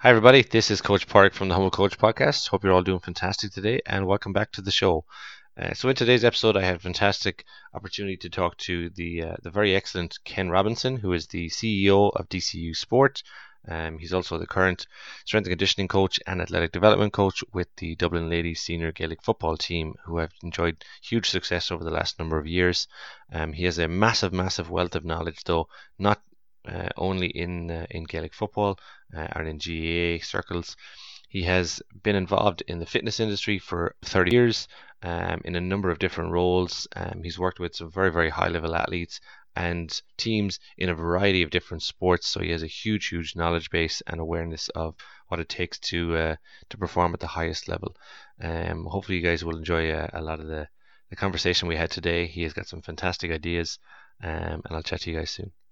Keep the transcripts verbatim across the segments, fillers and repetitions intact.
Hi, everybody. This is Coach Park from the Humble Coach Podcast. Hope you're all doing fantastic today, and welcome back to the show. Uh, so, in today's episode, I had a fantastic opportunity to talk to the uh, the very excellent Ken Robinson, who is the C E O of D C U Sport. Um, he's also the current strength and conditioning coach and athletic development coach with the Dublin Ladies Senior Gaelic football team, who have enjoyed huge success over the last number of years. Um, he has a massive, massive wealth of knowledge, though not uh, only in uh, in Gaelic football uh, or in G A A circles. He has been involved in the fitness industry for thirty years um, in a number of different roles. Um, he's worked with some very, very high level athletes and teams in a variety of different sports. So he has a huge, huge knowledge base and awareness of what it takes to uh, to perform at the highest level. Um, hopefully, you guys will enjoy a, a lot of the, the conversation we had today. He has got some fantastic ideas, um, and I'll chat to you guys soon.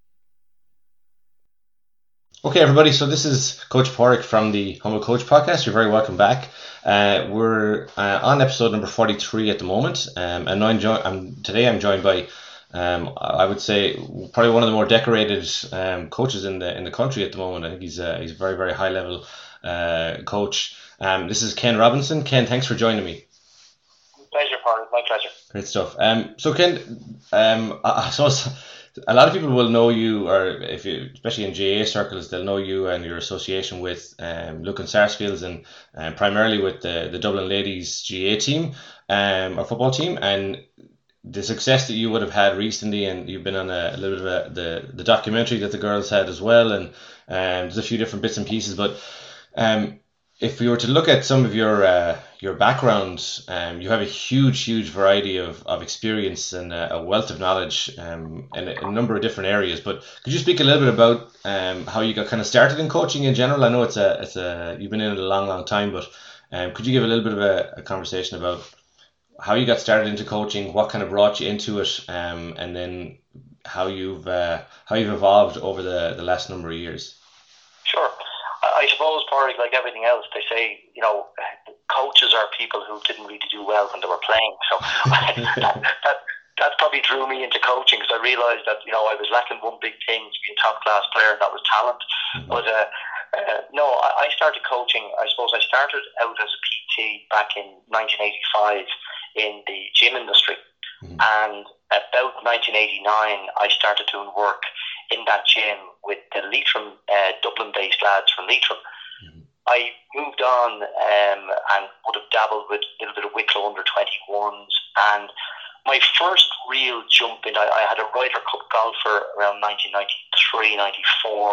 Okay, everybody. So this is Coach Porrick from the Humble Coach Podcast. You're very welcome back. Uh, we're uh, on episode number forty-three at the moment, um, and I'm, jo- I'm today I'm joined by, um, I would say, probably one of the more decorated um, coaches in the in the country at the moment. I think he's uh, he's a very very high level uh, coach. Um, this is Ken Robinson. Ken, thanks for joining me. Pleasure, Porrick. My pleasure. Great stuff. Um, so Ken, um, I, I suppose. A lot of people will know you, or if you, especially in G A A circles, they'll know you and your association with um, Lucan Sarsfields and um, primarily with the, the Dublin Ladies G A A team, um, or football team, and the success that you would have had recently, and you've been on a, a little bit of a, the the documentary that the girls had as well, and um, there's a few different bits and pieces, but um. If we were to look at some of your uh, your background, um, you have a huge, huge variety of, of experience and a, a wealth of knowledge um, in a, a number of different areas. But could you speak a little bit about um, how you got kind of started in coaching in general? I know it's a it's a you've been in it a long, long time, but um, could you give a little bit of a, a conversation about how you got started into coaching, what kind of brought you into it, um, and then how you've uh, how you've evolved over the, the last number of years? Sure. I suppose, Porrick, like everything else, they say, you know, coaches are people who didn't really do well when they were playing. So that, that that probably drew me into coaching, because I realised that, you know, I was lacking one big thing to be a top class player, and that was talent. Mm-hmm. But uh, uh, no, I, I started coaching. I suppose I started out as a P T back in nineteen eighty-five in the gym industry, mm-hmm. and about nineteen eighty-nine, I started doing work in that gym with the Leitrim, uh, Dublin-based lads from Leitrim. Mm-hmm. I moved on um, and would have dabbled with a little bit of Wicklow under twenty-ones, and my first real jump in, I, I had a Ryder Cup golfer around nineteen ninety-three, ninety-four,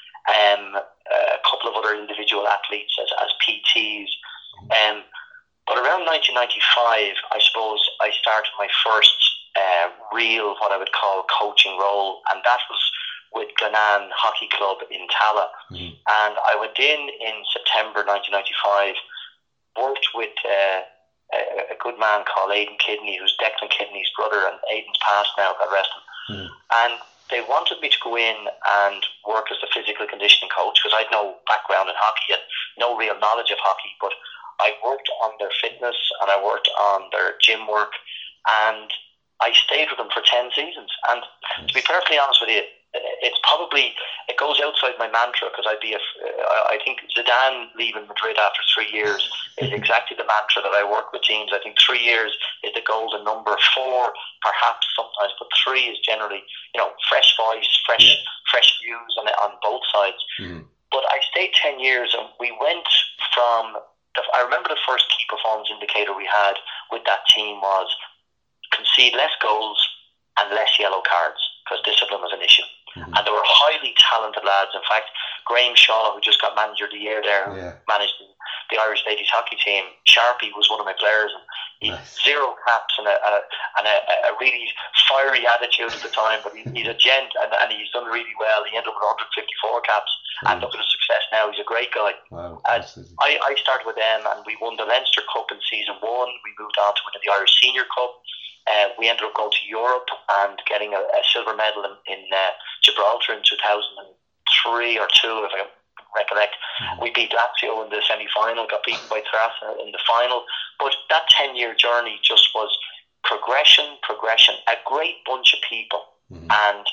um, a couple of other individual athletes as, as P Ts. Um, but around nineteen ninety-five, I suppose I started my first uh, real, what I would call, coaching role, and that was with Glenanne Hockey Club in Tala. Mm-hmm. And I went in in September nineteen ninety-five, worked with uh, a, a good man called Aidan Kidney, who's Declan Kidney's brother, and Aidan's passed now, God rest him. Mm-hmm. And they wanted me to go in and work as a physical conditioning coach, because I had no background in hockey and no real knowledge of hockey, but I worked on their fitness and I worked on their gym work, and I stayed with them for ten seasons. And to be perfectly honest with you, it's probably, it goes outside my mantra, because I'd be a, I think Zidane leaving Madrid after three years is exactly the mantra that I work with teams. I think three years is the golden number. Four, perhaps sometimes, but three is generally, you know, fresh voice, fresh yeah. fresh views on on both sides. Mm-hmm. But I stayed ten years, and we went from, the, I remember the first key performance indicator we had with that team was concede less goals and less yellow cards, because discipline was an issue. Mm-hmm. And they were highly talented lads. In fact, Graham Shaw, who just got Manager of the Year there, who yeah. managed the, the Irish ladies hockey team, Sharpie was one of my players, and he nice. zero caps and a, a and a, a really fiery attitude at the time, but he, he's a gent, and, and he's done really well. He ended up with one hundred fifty-four caps, mm-hmm. and look at his success now. He's a great guy. Wow, and I, I started with them, and we won the Leinster Cup in season one. We moved on to win the Irish Senior Cup. Uh, we ended up going to Europe and getting a, a silver medal in, in uh, Gibraltar in two thousand three or two, if I recollect. Mm-hmm. We beat Lazio in the semi-final, got beaten by Terrassa in the final. But that ten-year journey just was progression, progression, a great bunch of people. Mm-hmm. And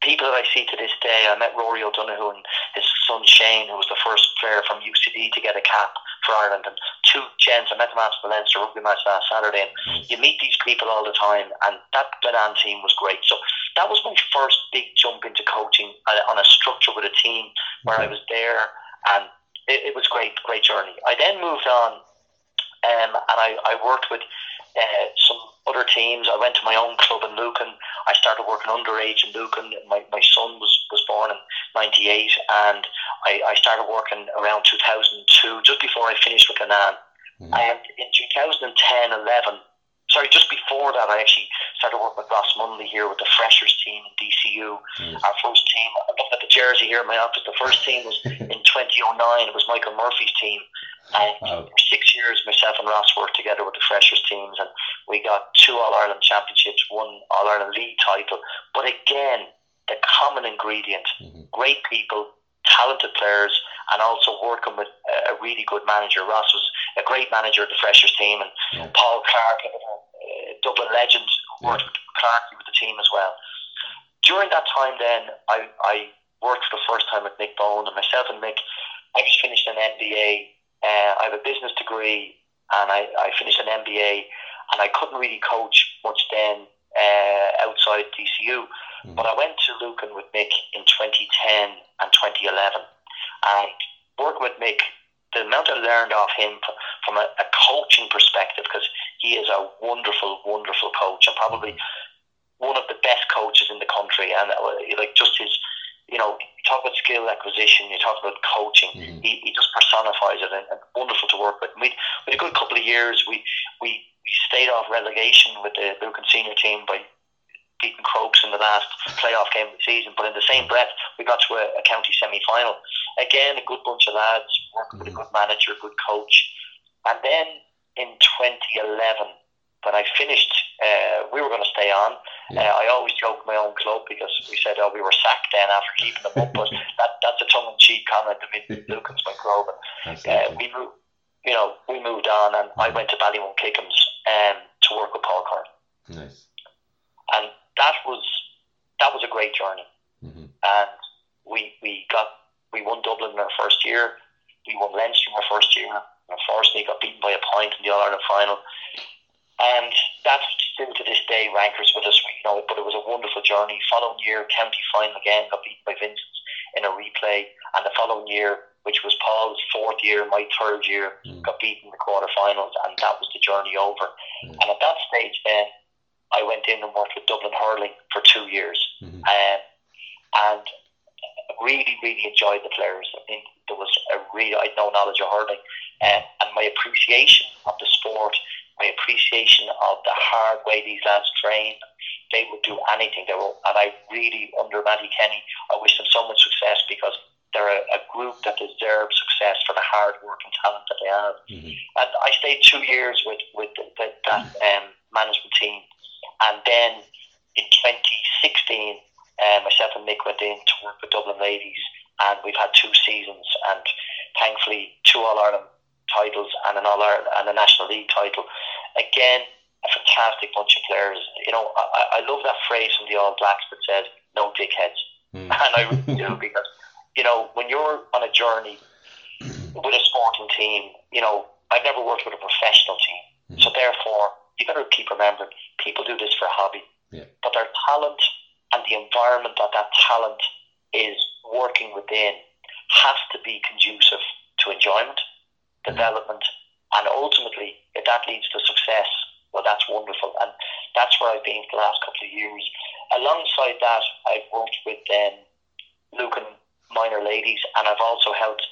people that I see to this day, I met Rory O'Donoghue and his son Shane, who was the first player from U C D to get a cap for Ireland, and two gents. I met them after the Leinster rugby match last Saturday, and you meet these people all the time, and that Glenanne team was great. So that was my first big jump into coaching on a structure with a team where I was there, and it, it was great, great journey. I then moved on, um, and I, I worked with uh, some other teams. I went to my own club in Lucan. I started working underage in Lucan. My, my son was, was born in ninety-eight, and I, I started working around two thousand two, just before I finished with Glenanne. Mm-hmm. And in two thousand ten, eleven, sorry, just before that, I actually started working with Ross Munley here with the Freshers team in D C U. Mm-hmm. Our first team, I'm looking at the jersey here in my office, the first team was in twenty oh nine. It was Michael Murphy's team. And wow. For six years, myself and Ross worked together with the Freshers teams, and we got two All-Ireland championships, one All-Ireland League title. But again, the common ingredient, mm-hmm. great people, talented players, and also working with a really good manager. Ross was a great manager of the Freshers team, and yeah. Paul Clark, a Dublin legend, worked yeah. with Clark with the team as well. During that time then, I, I worked for the first time with Mick Bone, and myself and Mick, I just finished an M B A. Uh, I have a business degree, and I, I finished an M B A, and I couldn't really coach much then uh, outside D C U. Mm-hmm. But I went to Lucan with Mick in twenty ten and twenty eleven, and working with Mick, the amount I learned off him from a, a coaching perspective, because he is a wonderful, wonderful coach, and probably one of the best coaches in the country, and uh, like just his, you know, you talk about skill acquisition, you talk about coaching, mm-hmm. he, he just personifies it, and, and wonderful to work with. We, we had a good couple of years. We, we, we stayed off relegation with the Lucan senior team by beating Crokes in the last playoff game of the season, but in the same breath, we got to a, a county semi-final. Again, a good bunch of lads, working mm-hmm. with a good manager, good coach. And then in twenty eleven, when I finished, uh, we were going to stay on. Yeah. Uh, I always joke my own club, because we said, oh, we were sacked then after keeping them up, but that, that's a tongue-in-cheek comment. I mean, Lucan's my club. Uh, we moved, you know, we moved on, and mm-hmm. I went to Ballymun Kickham's um, to work with Paul Curran. Nice. And that was that was a great journey. Mm-hmm. And we we got we won Dublin in our first year. We won Leinster in our first year. Unfortunately, got beaten by a point in the All Ireland final. And that still to this day rankers with us, you know. But it was a wonderful journey. Following year, county final again, got beaten by Vincent's in a replay. And the following year, which was Paul's fourth year, my third year, mm. got beaten in the quarterfinals, and that was the journey over. Mm. And at that stage, then I went in and worked with Dublin Hurling for two years, mm-hmm. um, and really, really enjoyed the players. I think there was a real, I had no knowledge of hurling, um, and my appreciation of the sport, my appreciation of the hard way these lads train. They would do anything. They were, and I really, under Matty Kenny, I wish them so much success, because they're a, a group that deserves success for the hard work and talent that they have. Mm-hmm. And I stayed two years with with the, the, that um, management team. And then in twenty sixteen, uh, myself and Mick went in to work with Dublin Ladies, and we've had two seasons, and thankfully two All-Ireland titles and an All-Ireland and a National League title. Again, a fantastic bunch of players. You know, I, I love that phrase from the All Blacks that says, no dickheads. Mm. And I really do, because, you know, when you're on a journey with a sporting team, you know, I've never worked with a professional team. Mm. So therefore, you got to keep remembering, people do this for a hobby, yeah. but their talent and the environment that that talent is working within has to be conducive to enjoyment, mm-hmm. development, and ultimately, if that leads to success, well, that's wonderful. And that's where I've been for the last couple of years. Alongside that, I've worked with um, Lucan minor ladies, and I've also helped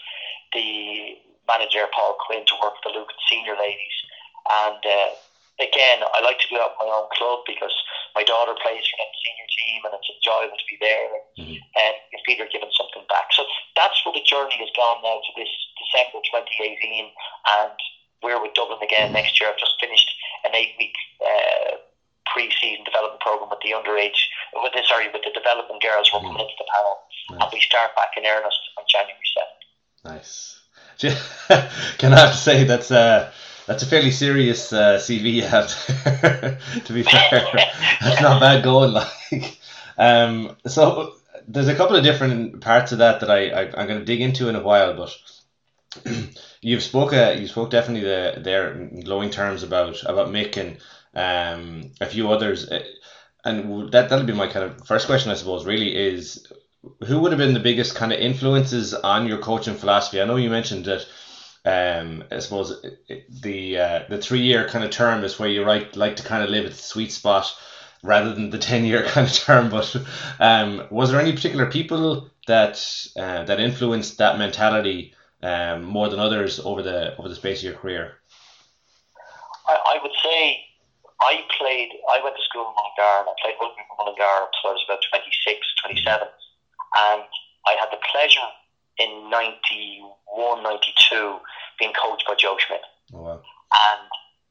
the manager, Paul Quinn, to work with the Lucan senior ladies. And uh, again, I like to do that with my own club, because my daughter plays for that senior team, and it's enjoyable to be there, and mm-hmm. um, you feel you're giving something back. So that's where the journey has gone now to this December twenty eighteen, and we're with Dublin again next year. I've just finished an eight-week uh, pre-season development program with the underage, with the, sorry, with the development girls. We're coming into the panel, nice. And we start back in earnest on January seventh. Nice. Can I have to say that's uh, that's a fairly serious uh, C V you have there, to be fair. That's not bad going, like. Um, so there's a couple of different parts of that that I, I I'm going to dig into in a while, but you've spoke uh, you spoke definitely the, there in glowing terms about about Mick and um a few others, uh, and that that'll be my kind of first question, I suppose. Really, is who would have been the biggest kind of influences on your coaching philosophy? I know you mentioned that. Um, I suppose it, it, the uh, the three year kind of term is where you like like to kind of live at the sweet spot, rather than the ten year kind of term. But um, was there any particular people that uh, that influenced that mentality um, more than others over the over the space of your career? I, I would say I played. I went to school in Mullingar, and I played rugby for Mullingar until I was about twenty-six, twenty-seven, and I had the pleasure in ninety-one, ninety-two being coached by Joe Schmidt. Oh, wow. And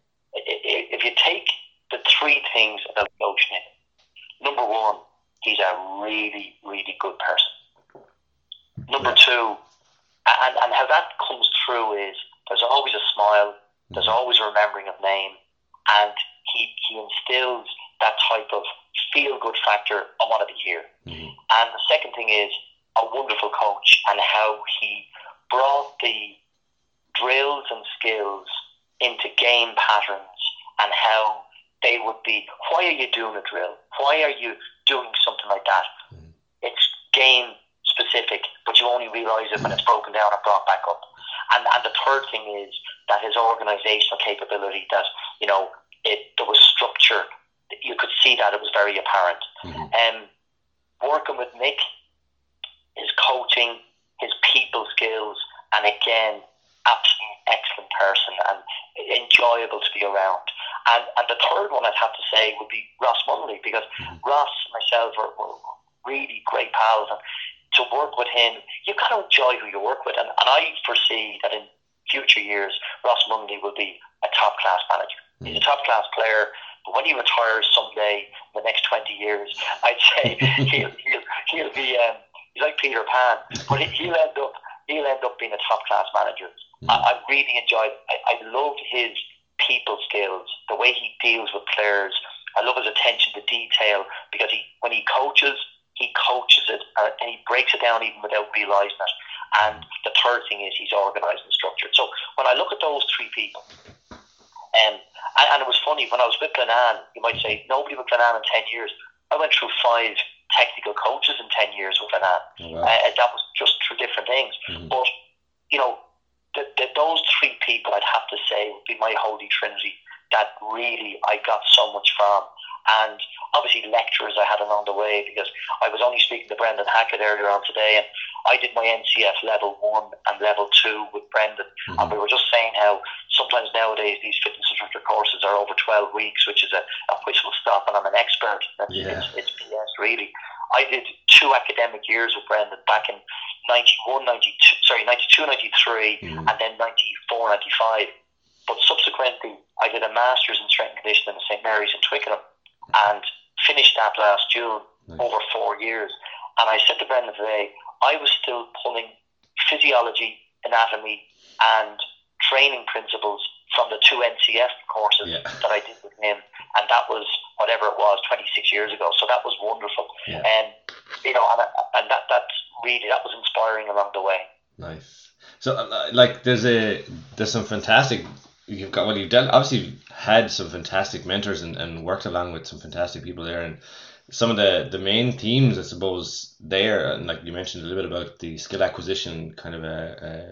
if you take the three things about Joe Schmidt, number one, he's a really, really good person. Number yeah. two, and, and how that comes through is there's always a smile, there's mm-hmm. always a remembering of name, and he, he instills that type of feel-good factor. I want to be here. Mm-hmm. And the second thing is a wonderful coach, and how he brought the drills and skills into game patterns, and how they would be, why are you doing a drill? Why are you doing something like that? Mm. It's game specific, but you only realise it when it's broken down and brought back up. And and the third thing is that his organisational capability, that, you know, it there was structure. You could see that it was very apparent. Mm-hmm. Um, working with Mick, his coaching, his people skills, and again, absolute excellent person and enjoyable to be around. And and the third one I'd have to say would be Ross Munley, because mm-hmm. Ross and myself are, were really great pals, and to work with him, you've got to enjoy who you work with. And, and I foresee that in future years, Ross Munley will be a top class manager. Mm-hmm. He's a top class player. But when he retires someday in the next twenty years, I'd say he'll he'll he'll be um, he's like Peter Pan, but he'll end up he'll end up being a top class manager. Mm. I, I really enjoyed. I, I loved his people skills, the way he deals with players. I love his attention to detail, because he when he coaches, he coaches it uh, and he breaks it down even without realising it. And the third thing is he's organised and structured. So when I look at those three people. Um, and, and it was funny, when I was with Glenanne, you might say, nobody with Glenanne in ten years. I went through five technical coaches in ten years with Glenanne. Oh, wow. uh, and that was just through different things. Mm-hmm. But, you know, the, the, those three people, I'd have to say, would be my holy trinity, that really I got so much from. And obviously lecturers I had along the way, because I was only speaking to Brendan Hackett earlier on today, and I did my N C F level one and level two with Brendan, mm-hmm. and we were just saying how sometimes nowadays these fitness instructor courses are over twelve weeks, which is a, a whistle stop, and I'm an expert. It's, yeah. it's, it's B S really. I did two academic years with Brendan back in ninety-one, ninety-two, sorry, ninety-two, ninety-three, mm-hmm. and then ninety-four, ninety-five. But subsequently, I did a master's in strength and conditioning at Saint Mary's in Twickenham, and finished that last June. Nice. Over four years. And I said to Brendan today, I was still pulling physiology, anatomy, and training principles from the two N C F courses yeah. that I did with him, and that was whatever it was, twenty-six years ago. So that was wonderful. Yeah. And you know, and, and that that's really that was inspiring along the way. Nice. So uh, like, there's a there's some fantastic. You've got well, you've done, obviously had some fantastic mentors and, and worked along with some fantastic people there, and some of the, the main themes, I suppose, there, and like you mentioned a little bit about the skill acquisition kind of a, a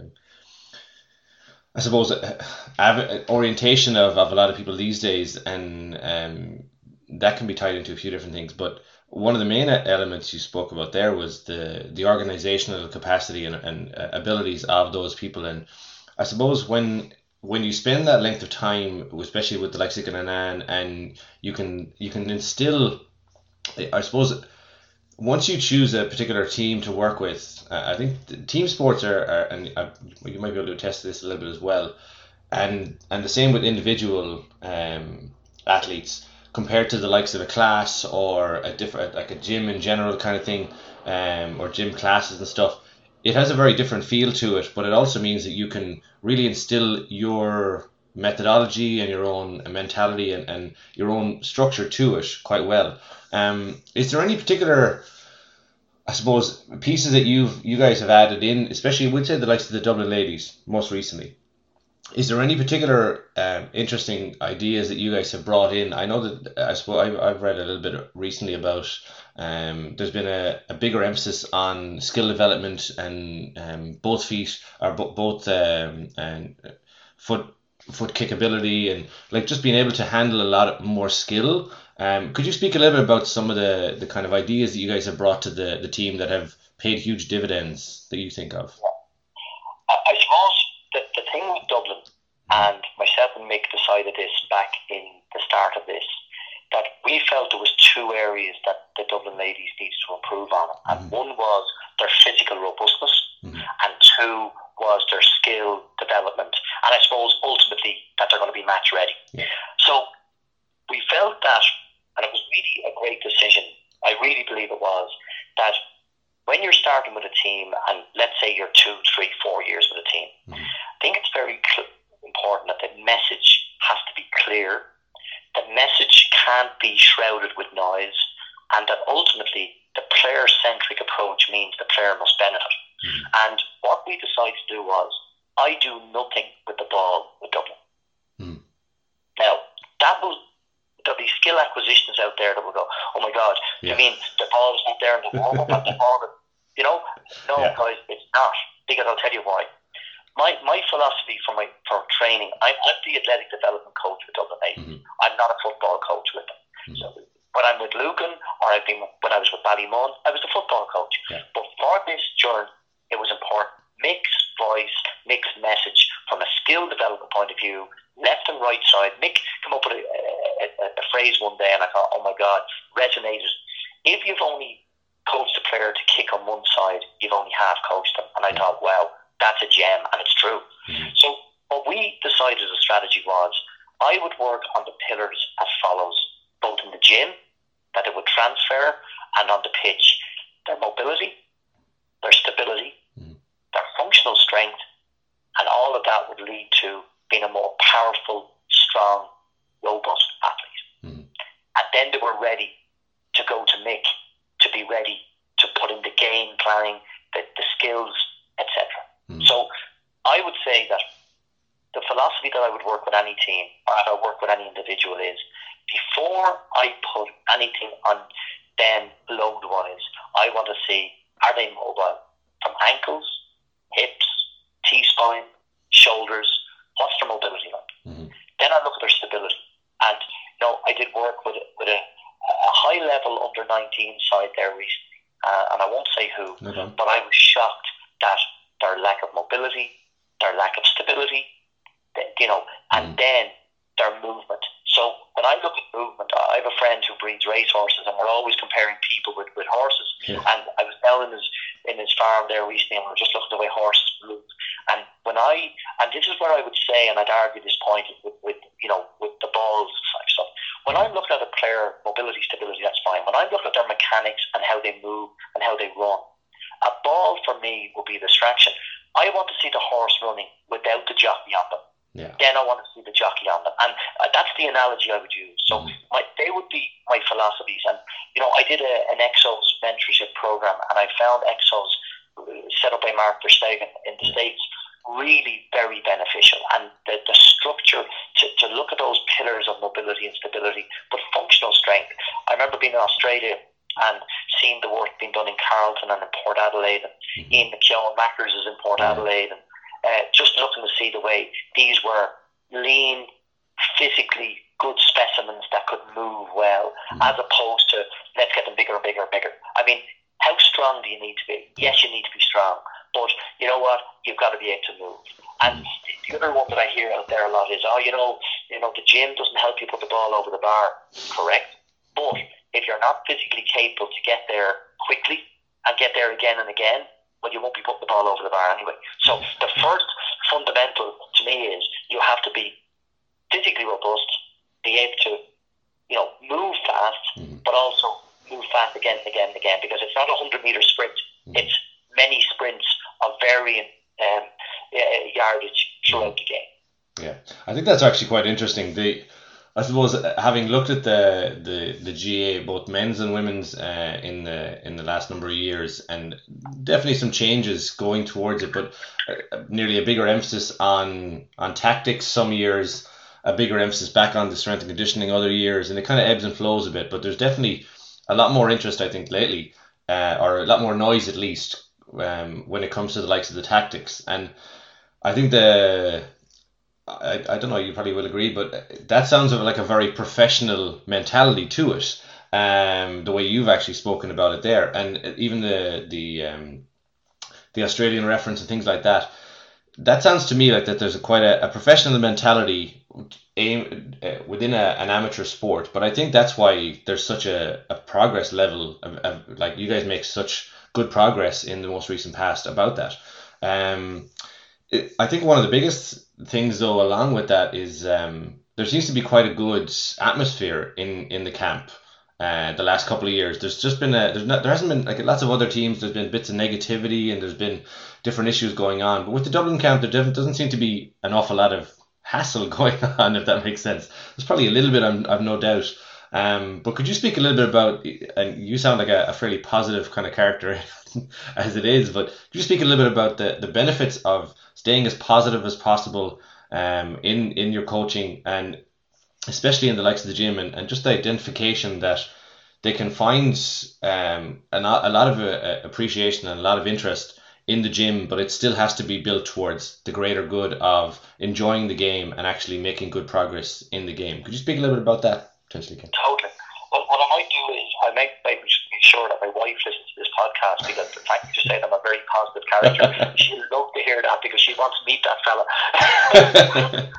I suppose a, a, orientation of, of a lot of people these days, and um, that can be tied into a few different things. But one of the main elements you spoke about there was the the organizational capacity and, and abilities of those people, and I suppose when when you spend that length of time, especially with the likes of Glenanne, and you can you can instill, I suppose, once you choose a particular team to work with, uh, I think team sports are, are and uh, you might be able to attest to this a little bit as well, and and the same with individual um, athletes compared to the likes of a class or a different, like a gym in general kind of thing, um, or gym classes and stuff. It has a very different feel to it, but it also means that you can really instill your methodology and your own mentality and, and your own structure to it quite well. Um, is there any particular, I suppose pieces that you've you guys have added in, especially we'd say the likes of the Dublin Ladies most recently. Is there any particular um, interesting ideas that you guys have brought in? I know that I suppose I've, I've read a little bit recently about um, there's been a, a bigger emphasis on skill development and um, both feet or bo- both um, and foot foot kickability and like just being able to handle a lot more skill. Um, could you speak a little bit about some of the, the kind of ideas that you guys have brought to the, the team that have paid huge dividends that you think of? I, I suppose the, the thing with Dublin, and myself and Mick decided this back in the start of this, that we felt there was two areas that the Dublin Ladies needed to improve on. And mm-hmm. one was their physical robustness, mm-hmm. and two was their skill development. And I suppose ultimately that they're going to be match ready. Yeah. So we felt that, and it was really a great decision, I really believe it was, that when you're starting with a team, and let's say you're two, three, four years with a team, mm-hmm. I think it's very cl- important that the message has to be clear. The message can't be shrouded with noise, and that ultimately the player-centric approach means the player must benefit. Mm-hmm. And what we decided to do was, I do nothing with the ball with Dublin. Mm-hmm. Now, that will, there'll be skill acquisitions out there that will go, oh my God, yeah. you mean the ball's not there in the warm-up and the ball, you know? No, yeah. guys, it's not, because I'll tell you why. My my philosophy for my for training, I'm, I'm the athletic development coach with Dublin Ladies. Mm-hmm. I'm not a football coach with them. Mm-hmm. So when I'm with Lucan, or I've been when I was with Ballymun, I was the football coach. Yeah. But for this journey, it was important. Mix voice, mix message from a skill development point of view, left and right side. Mick came up with a, a, a, a phrase one day, and I thought, oh my God, resonated. If you've only coached a player to kick on one side, you've only half coached them. And I yeah. thought, wow, that's a gem, and it's true. Mm-hmm. So what we decided as a strategy was, I would work on the pillars as follows, both in the gym, that it would transfer, and on the pitch, their mobility, their stability, mm-hmm. their functional strength, and all of that would lead to being a more powerful, strong, robust athlete. Mm-hmm. And then they were ready to go to Mick, to be ready to put in the game planning, the, the skills, et cetera. Mm. So I would say that the philosophy that I would work with any team, or if I work with any individual, is before I put anything on them load-wise, I want to see, are they mobile? From ankles, hips, T-spine, shoulders, what's their mobility like? Mm-hmm. Then I look at their stability. And, you know, I did work with, with a, a high-level under nineteen side there recently, uh, and I won't say who, okay. but I was shocked that their lack of mobility, their lack of stability, you know, and mm. then their movement. So when I look at movement, I have a friend who breeds race horses, and we're always comparing people with, with horses. Yeah. And I was down in his in his farm there recently, and we were just looking at the way horses move. And when I, and this is where I would say, and I'd argue this point with, with you know, with the balls type stuff. When I'm looking at a player, mobility, stability, that's fine. When I'm looking at their mechanics and how they move and how they run, a ball for me will be a distraction. I want to see the horse running without the jockey on them. Yeah. Then I want to see the jockey on them, and uh, that's the analogy I would use. So mm-hmm. my, they would be my philosophies. And you know, I did a, an Exos mentorship program, and I found Exos set up by Mark Verstegen in the yeah. States really very beneficial. And the, the structure to, to look at those pillars of mobility and stability, but functional strength. I remember being in Australia and seeing the work being done in Carlton and in Port Adelaide, and mm-hmm. Ian McKeown Mackers is in Port yeah. Adelaide, and uh, just looking to see the way these were lean, physically good specimens that could move well, mm-hmm. as opposed to let's get them bigger and bigger and bigger. I mean, how strong do you need to be? Yes, you need to be strong, but you know what? You've got to be able to move. And the other one that I hear out there a lot is, oh, you know, you know, the gym doesn't help you put the ball over the bar. Correct, but if you're not physically capable to get there quickly and get there again and again, well, you won't be putting the ball over the bar anyway. So the first fundamental to me is you have to be physically robust, be able to, you know, move fast, mm-hmm. but also move fast again and again and again, because it's not a hundred meter sprint. Mm-hmm. It's many sprints of varying um, uh, yardage throughout mm-hmm. the game. Yeah, I think that's actually quite interesting. The I suppose uh, having looked at the, the, the G A A, both men's and women's, uh, in the in the last number of years, and definitely some changes going towards it, but uh, nearly a bigger emphasis on on tactics some years, a bigger emphasis back on the strength and conditioning other years, and it kind of ebbs and flows a bit. But there's definitely a lot more interest, I think, lately, uh, or a lot more noise at least, um, when it comes to the likes of the tactics. And I think the I, I don't know, you probably will agree, but that sounds like a very professional mentality to it. Um, the way you've actually spoken about it there, and even the the um, the Australian reference and things like that. That sounds to me like that there's a, quite a, a professional mentality aim uh, within a, an amateur sport. But I think that's why there's such a, a progress level. Of, of, like you guys make such good progress in the most recent past about that. Um, it, I think one of the biggest things though along with that is um, there seems to be quite a good atmosphere in, in the camp. Uh, the last couple of years, there's just been a there's not there hasn't been like lots of other teams. There's been bits of negativity and there's been different issues going on. But with the Dublin camp, there doesn't seem to be an awful lot of hassle going on, if that makes sense. There's probably a little bit, I'm, I've no doubt. Um, but could you speak a little bit about? And you sound like a, a fairly positive kind of character as it is. But could you speak a little bit about the, the benefits of staying as positive as possible um, in in your coaching, and especially in the likes of the gym, and, and just the identification that they can find um, a, a lot of uh, appreciation and a lot of interest in the gym, but it still has to be built towards the greater good of enjoying the game and actually making good progress in the game. Could you speak a little bit about that, potentially, Ken? Totally. Well, what I might do is I might make sure that my wife listens to this podcast, because the fact you say that I'm a very positive character, she'll love to hear that because she wants to meet that fella.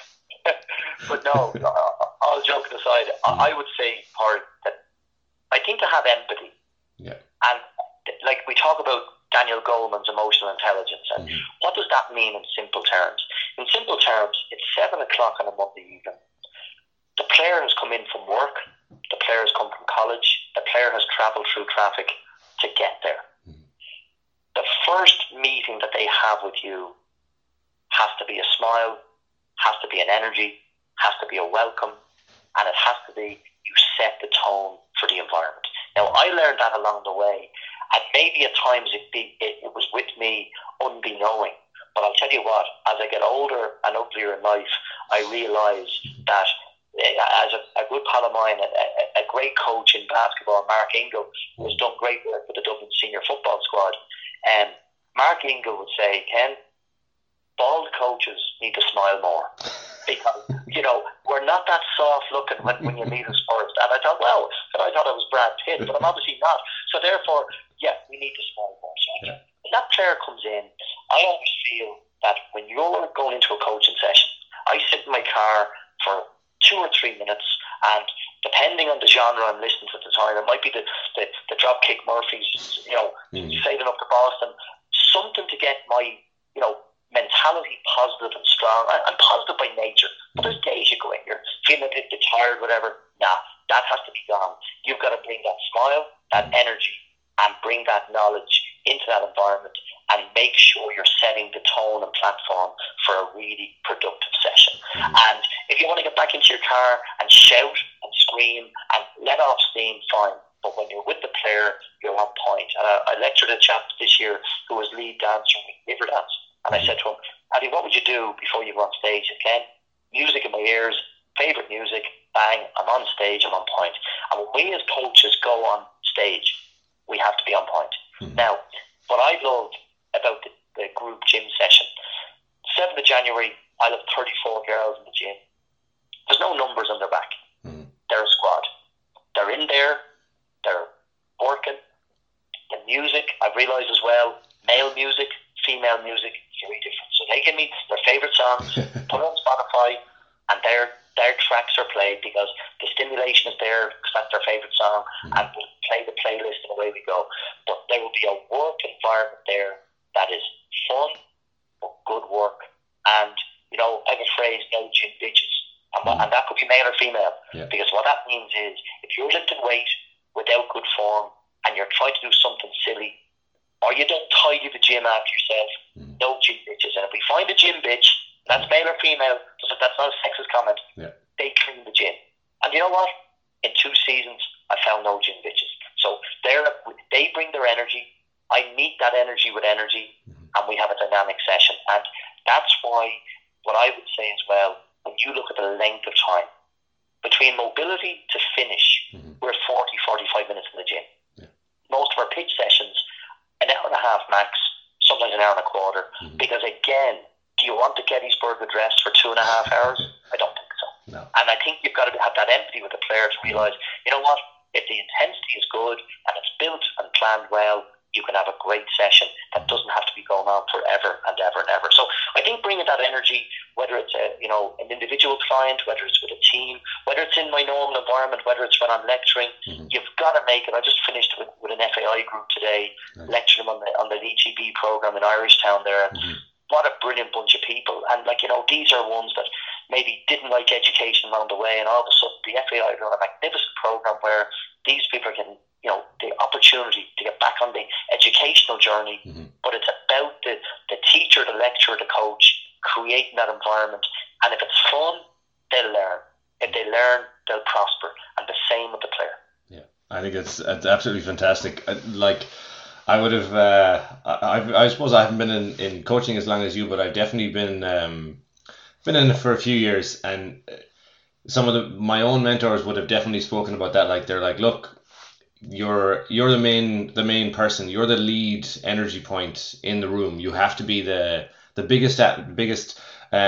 But no, all joking aside, mm. I would say, Park, that I think to have empathy, yeah, and like we talk about Daniel Goleman's emotional intelligence, and mm. what does that mean in simple terms? In simple terms, it's seven o'clock on a Monday evening. The player has come in from work, the player has come from college, the player has travelled through traffic to get there. Mm. The first meeting that they have with you has to be a smile, has to be an energy, has to be a welcome, and it has to be you set the tone for the environment. Now, I learned that along the way, and maybe at times it, be, it, it was with me unbeknowing. But I'll tell you what, as I get older and uglier in life, I realise that as a, a good pal of mine, a, a, a great coach in basketball, Mark Ingle, who has done great work with the Dublin senior football squad, and um, Mark Ingle would say, Ken, bald coaches need to smile more. Because, you know, we're not that soft looking when, when you meet us first. And I thought, well, I thought I was Brad Pitt, but I'm obviously not. So therefore, yeah, we need to smile more. So yeah. When that player comes in, I always feel that when you're going into a coaching session, I sit in my car for two or three minutes, and depending on the genre I'm listening to at the time, it might be the, the, the Dropkick Murphys, you know, mm. sailing up to Boston, something to get my, you know, mentality positive and strong. I'm positive by nature, but there's days you go in, you're feeling a bit tired, whatever. Nah, that has to be gone. You've got to bring that smile, that energy, and bring that knowledge into that environment, and make sure you're setting the tone and platform for a really productive session. Mm-hmm. And if you want to get back into your car and shout and scream and let off steam, fine. But when you're with the player, you're on point. And I, I lectured a chap this year who was lead dancer with Riverdance. And I said to him, Paddy, what would you do before you go on stage? Again, music in my ears, favourite music, bang, I'm on stage, I'm on point. And when we as coaches go on stage, we have to be on point. Mm-hmm. Now, what I love about the, the group gym session, seventh of January, I'll have thirty-four girls in the gym. There's no numbers on their back. Mm-hmm. They're a squad. They're in there, they're working. The music, I've realised as well, male music, female music, very different. So they give me their favourite songs, put it on Spotify, and their their tracks are played because the stimulation is there because that's their favourite song, mm. and we'll play the playlist and away we go. But there will be a work environment there that is fun, but good work. And, you know, I have a phrase, no gym bitches. And, mm. and that could be male or female. Yeah. Because what that means is if you're lifting weight without good form and you're trying to do something silly, or you don't tidy the gym after yourself, mm. no gym bitches. And if we find a gym bitch, that's male or female, that's not a sexist comment, yeah. they clean the gym. And you know what? In two seasons, I found no gym bitches. So they're, they bring their energy. I meet that energy with energy, mm-hmm. and we have a dynamic session. And that's why what I would say as well, when you look at the length of time, between mobility to finish, mm-hmm. we're forty, forty-five minutes in the gym. Yeah. Most of our pitch sessions, an hour and a half max, sometimes an hour and a quarter. Mm-hmm. Because again, do you want the Gettysburg Address for two and a half hours? I don't think so. No. And I think you've got to have that empathy with the player to realise, mm-hmm. you know what, if the intensity is good and it's built and planned well, you can have a great session that doesn't have to be going on forever and ever and ever. So I think bringing that energy, whether it's a, you know, an individual client, whether it's with a team, whether it's in my normal environment, whether it's when I'm lecturing, mm-hmm. you've got to make it. I just finished with, with an F A I group today, nice. lecturing them on the on the E G B program in Irishtown there. Mm-hmm. What a brilliant bunch of people. And like, you know, these are ones that maybe didn't like education along the way, and all of a sudden the F A I run a magnificent program where these people are getting, you know, the opportunity to get back on the educational journey, mm-hmm. but it's about the, the teacher, the lecturer, the coach creating that environment. And if it's fun, they'll learn. If they learn, they'll prosper. And the same with the player. Yeah, I think it's, it's absolutely fantastic. Like, I would have, uh, I, I suppose I haven't been in, in coaching as long as you, but I've definitely been um, been in it for a few years. And some of the my own mentors would have definitely spoken about that. Like, they're like, look, you're you're the main the main person. You're the lead energy point in the room. You have to be the the biggest at biggest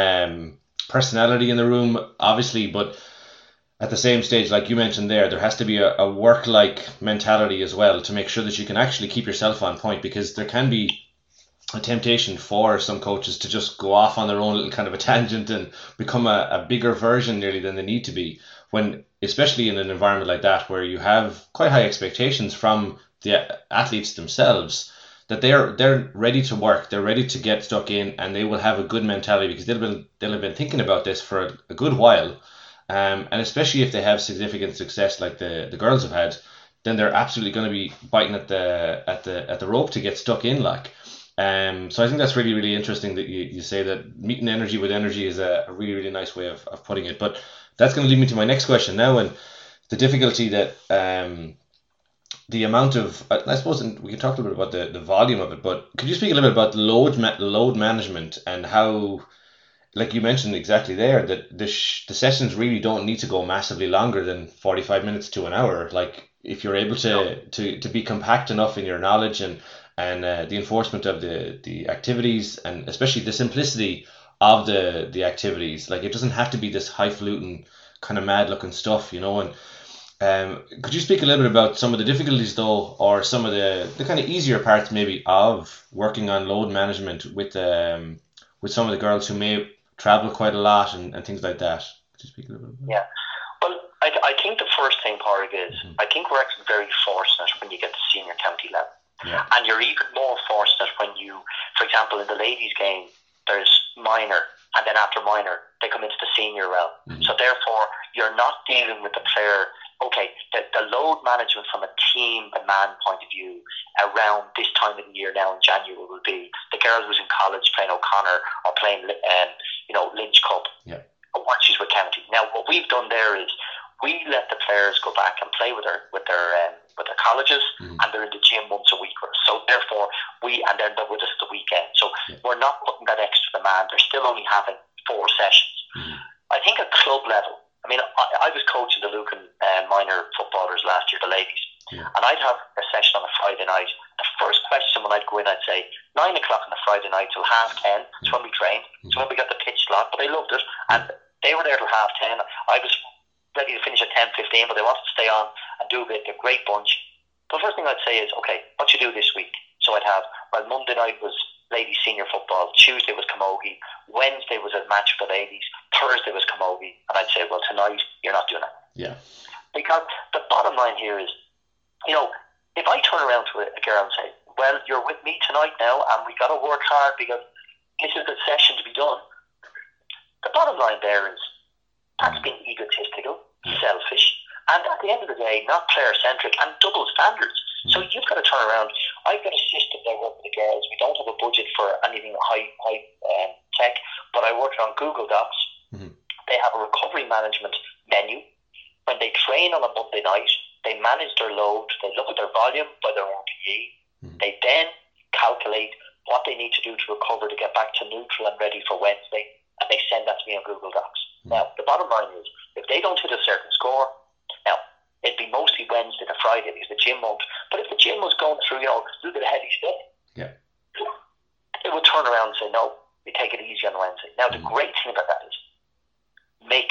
um personality in the room, obviously, but at the same stage, like you mentioned there, there has to be a, a work-like mentality as well to make sure that you can actually keep yourself on point, because there can be a temptation for some coaches to just go off on their own little kind of a tangent and become a, a bigger version nearly than they need to be, when especially in an environment like that where you have quite high expectations from the athletes themselves, that they're they're ready to work, they're ready to get stuck in, and they will have a good mentality because they'll been they'll have been thinking about this for a, a good while, um, and especially if they have significant success like the, the girls have had, then they're absolutely going to be biting at the at the at the rope to get stuck in, like. Um, so I think that's really, really interesting that you, you say that meeting energy with energy is a, a really, really nice way of, of putting it. But that's going to lead me to my next question now, and the difficulty that um, the amount of, I suppose, and we can talk a little bit about the, the volume of it, but could you speak a little bit about load ma- load management and how, like you mentioned exactly there, that the, sh- the sessions really don't need to go massively longer than forty-five minutes to an hour. Like, if you're able to, to, to be compact enough in your knowledge and and uh, the enforcement of the, the activities, and especially the simplicity of the, the activities. Like, it doesn't have to be this highfalutin kind of mad looking stuff, you know. And um, could you speak a little bit about some of the difficulties though, or some of the, the kind of easier parts maybe of working on load management with um with some of the girls who may travel quite a lot and, and things like that? Could you speak a little bit about that? Yeah. Well, I, I think the first thing, Padraig, is mm-hmm. I think we're actually very fortunate when you get to senior county level. Yeah. And you're even more fortunate when you, for example, in the ladies' game, there's minor, and then after minor, they come into the senior realm. Mm-hmm. So therefore, you're not dealing with the player. Okay, the, the load management from a team, a man point of view, around this time of the year now in January will be the girl who's in college playing O'Connor or playing, um, you know, Lynch Cup, yeah. or once she's with county. Now, what we've done there is we let the players go back and play with their with their um, with their colleges, mm-hmm. and they're in the gym once a week with us. So therefore, we and then they're with us the weekend. So yeah. we're not putting that extra demand. They're still only having four sessions. Mm-hmm. I think at club level, I mean, I, I was coaching the Lucan uh, minor footballers last year, the ladies, yeah. and I'd have a session on a Friday night. The first question when I'd go in, I'd say nine o'clock on a Friday night till half ten. It's mm-hmm. when we trained. It's mm-hmm. when we got the pitch slot, but they loved it, and they were there till half ten. I was ready to finish at ten fifteen, but they wanted to stay on and do a bit. They're a great bunch. The first thing I'd say is, okay, what you do this week? So I'd have, well, Monday night was ladies senior football, Tuesday was camogie, Wednesday was a match for the ladies, Thursday was camogie, and I'd say, well, tonight you're not doing that. Yeah. Because the bottom line here is, you know, if I turn around to a girl and say, well, you're with me tonight now, and we got to work hard because this is the session to be done. The bottom line there is, that's being egotistical, yeah. selfish, and at the end of the day, not player-centric, and double standards. Mm-hmm. So you've got to turn around. I've got a system that I work with the girls. We don't have a budget for anything high high um, tech, but I work on Google Docs. Mm-hmm. they have a recovery management menu. When they train on a Monday night, they manage their load, they look at their volume by their R P E, mm. they then calculate what they need to do to recover to get back to neutral and ready for Wednesday, and they send that to me on Google Docs. Mm. Now, the bottom line is, if they don't hit a certain score, now, it'd be mostly Wednesday to Friday because the gym won't, but if the gym was going through, you know, a little bit of heavy stuff, yeah, they would turn around and say, no, we take it easy on Wednesday. Now, the mm. great thing about that is, Mick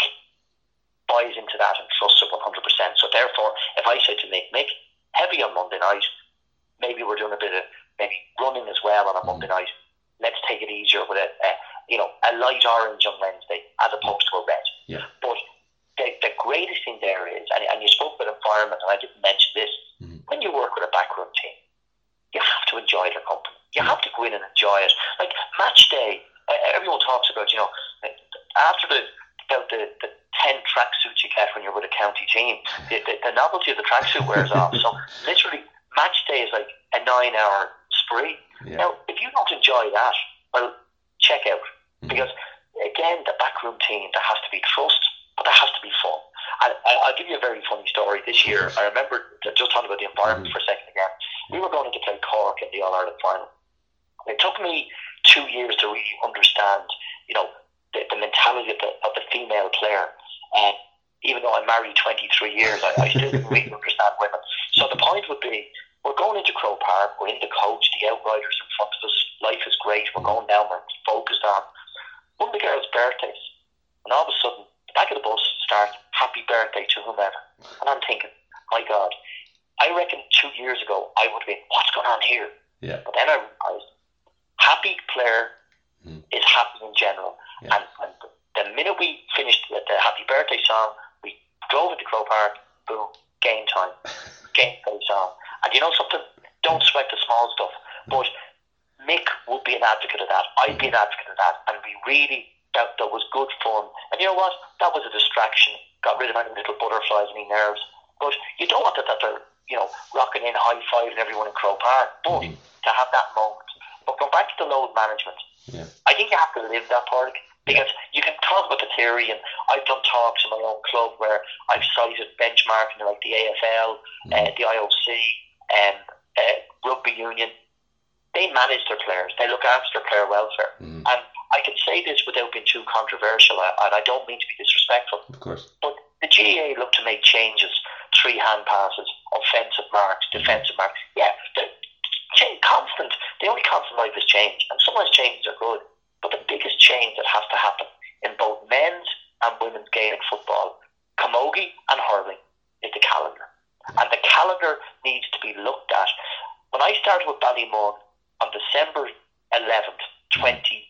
buys into that and trusts it one hundred percent. So therefore, if I say to Mick, Mick, heavy on Monday night, maybe we're doing a bit of maybe running as well on a Monday night. Let's take it easier with a, a you know a light orange on Wednesday as opposed to a red. Yeah. But the, the greatest thing there is, and, and you spoke about environment, and I didn't mention this. Mm-hmm. When you work with a backroom team, you have to enjoy their company. You have to go in and enjoy it. Like match day, everyone talks about you know after the about the, the ten tracksuits you get when you're with a county team, the, the, the novelty of the tracksuit wears off. So literally, match day is like a nine-hour spree. Yeah. Now, if you don't enjoy that, well, check out. Mm-hmm. Because, again, the backroom team, there has to be trust, but there has to be fun. And I, I'll give you a very funny story. This year, I remember, just talking about the environment mm-hmm. for a second again, we were going to play Cork in the All-Ireland final. It took me two years to really understand, you know, the, the mentality of the, of the female player. And even though I'm married twenty-three years, I, I still didn't really understand women. So the point would be, we're going into Croke Park, we're in the coach, the outriders in front of us, life is great, we're going down, we're focused on one of the girls' birthdays. And all of a sudden, the back of the bus starts, happy birthday to whomever. And I'm thinking, my God, I reckon two years ago, I would have been, what's going on here? Yeah. But then I realised, happy player mm. is happy in general. Yeah. And, and the minute we finished the, the happy birthday song, we drove into Croke Park, boom, game time, game day song. And you know something? Don't sweat the small stuff. But Mick would be an advocate of that. I'd be an advocate of that. And we really, that, that was good fun. And you know what? That was a distraction. Got rid of any little butterflies and any nerves. But you don't want that, that they're, you know, rocking in, high-fiving everyone in Croke Park. But mm-hmm. to have that moment. But going back to the load management, yeah. I think you have to live that part. Because you can talk about the theory, and I've done talks in my own club where I've cited benchmarking like the A F L, mm. uh, the I O C, and um, uh, rugby union. They manage their players. They look after their player welfare. Mm. And I can say this without being too controversial, and I don't mean to be disrespectful. Of course. But the G A A look to make changes, three hand passes, offensive marks, defensive mm. marks. Yeah, they're constant. The only constant life is change, and sometimes changes are good. But the biggest change that has to happen in both men's and women's Gaelic football, camogie and hurling, is the calendar. And the calendar needs to be looked at. When I started with Ballymun on December eleventh, twenty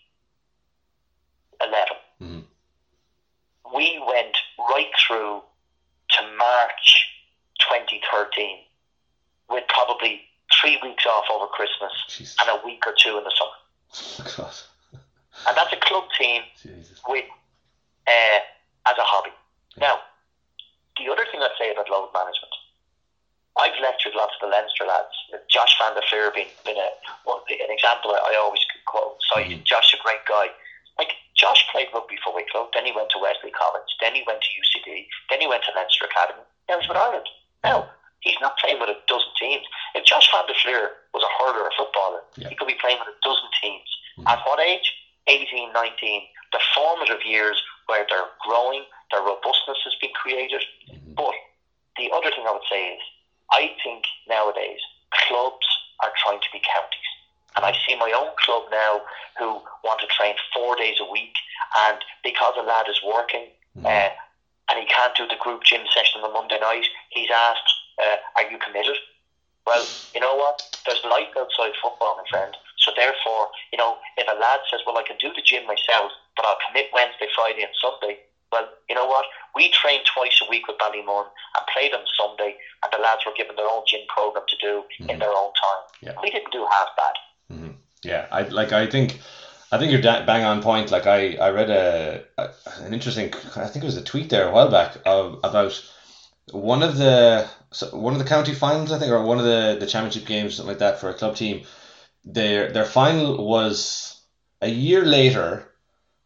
eleven, mm-hmm. we went right through to March twenty thirteen with probably three weeks off over Christmas Jesus. and a week or two in the summer. Oh, God. And that's a club team Jesus. with uh, as a hobby. Yeah. Now, the other thing I'd say about load management, I've lectured lots of the Leinster lads. Josh van der Fleer being been a one, an example I, I always quote. So mm-hmm. Josh, a great guy. Like Josh played rugby for Wicklow, then he went to Wesley College, then he went to U C D, then he went to Leinster Academy. Now he's with Ireland. Now he's not playing with a dozen teams. If Josh van der Fleer was a hurler or a footballer, yeah. he could be playing with a dozen teams. Mm-hmm. At what age? eighteen, nineteen, the formative years where they're growing, their robustness has been created. Mm-hmm. But the other thing I would say is, I think nowadays clubs are trying to be counties. And I see my own club now who want to train four days a week, and because a lad is working mm-hmm. uh, and he can't do the group gym session on a Monday night, he's asked, uh, are you committed? Well, you know what? There's life outside football, my friend. So therefore, you know, if a lad says, well, I can do the gym myself, but I'll commit Wednesday, Friday and Sunday, well, you know what? We trained twice a week with Ballymun and played on Sunday, and the lads were given their own gym program to do mm-hmm. in their own time. Yeah. We didn't do half bad. Mm-hmm. Yeah, I like. I think, I think you're da- bang on point. Like I, I read a, a an interesting. I think it was a tweet there a while back of about one of the one of the county finals, I think, or one of the, the championship games, something like that, for a club team. Their their final was a year later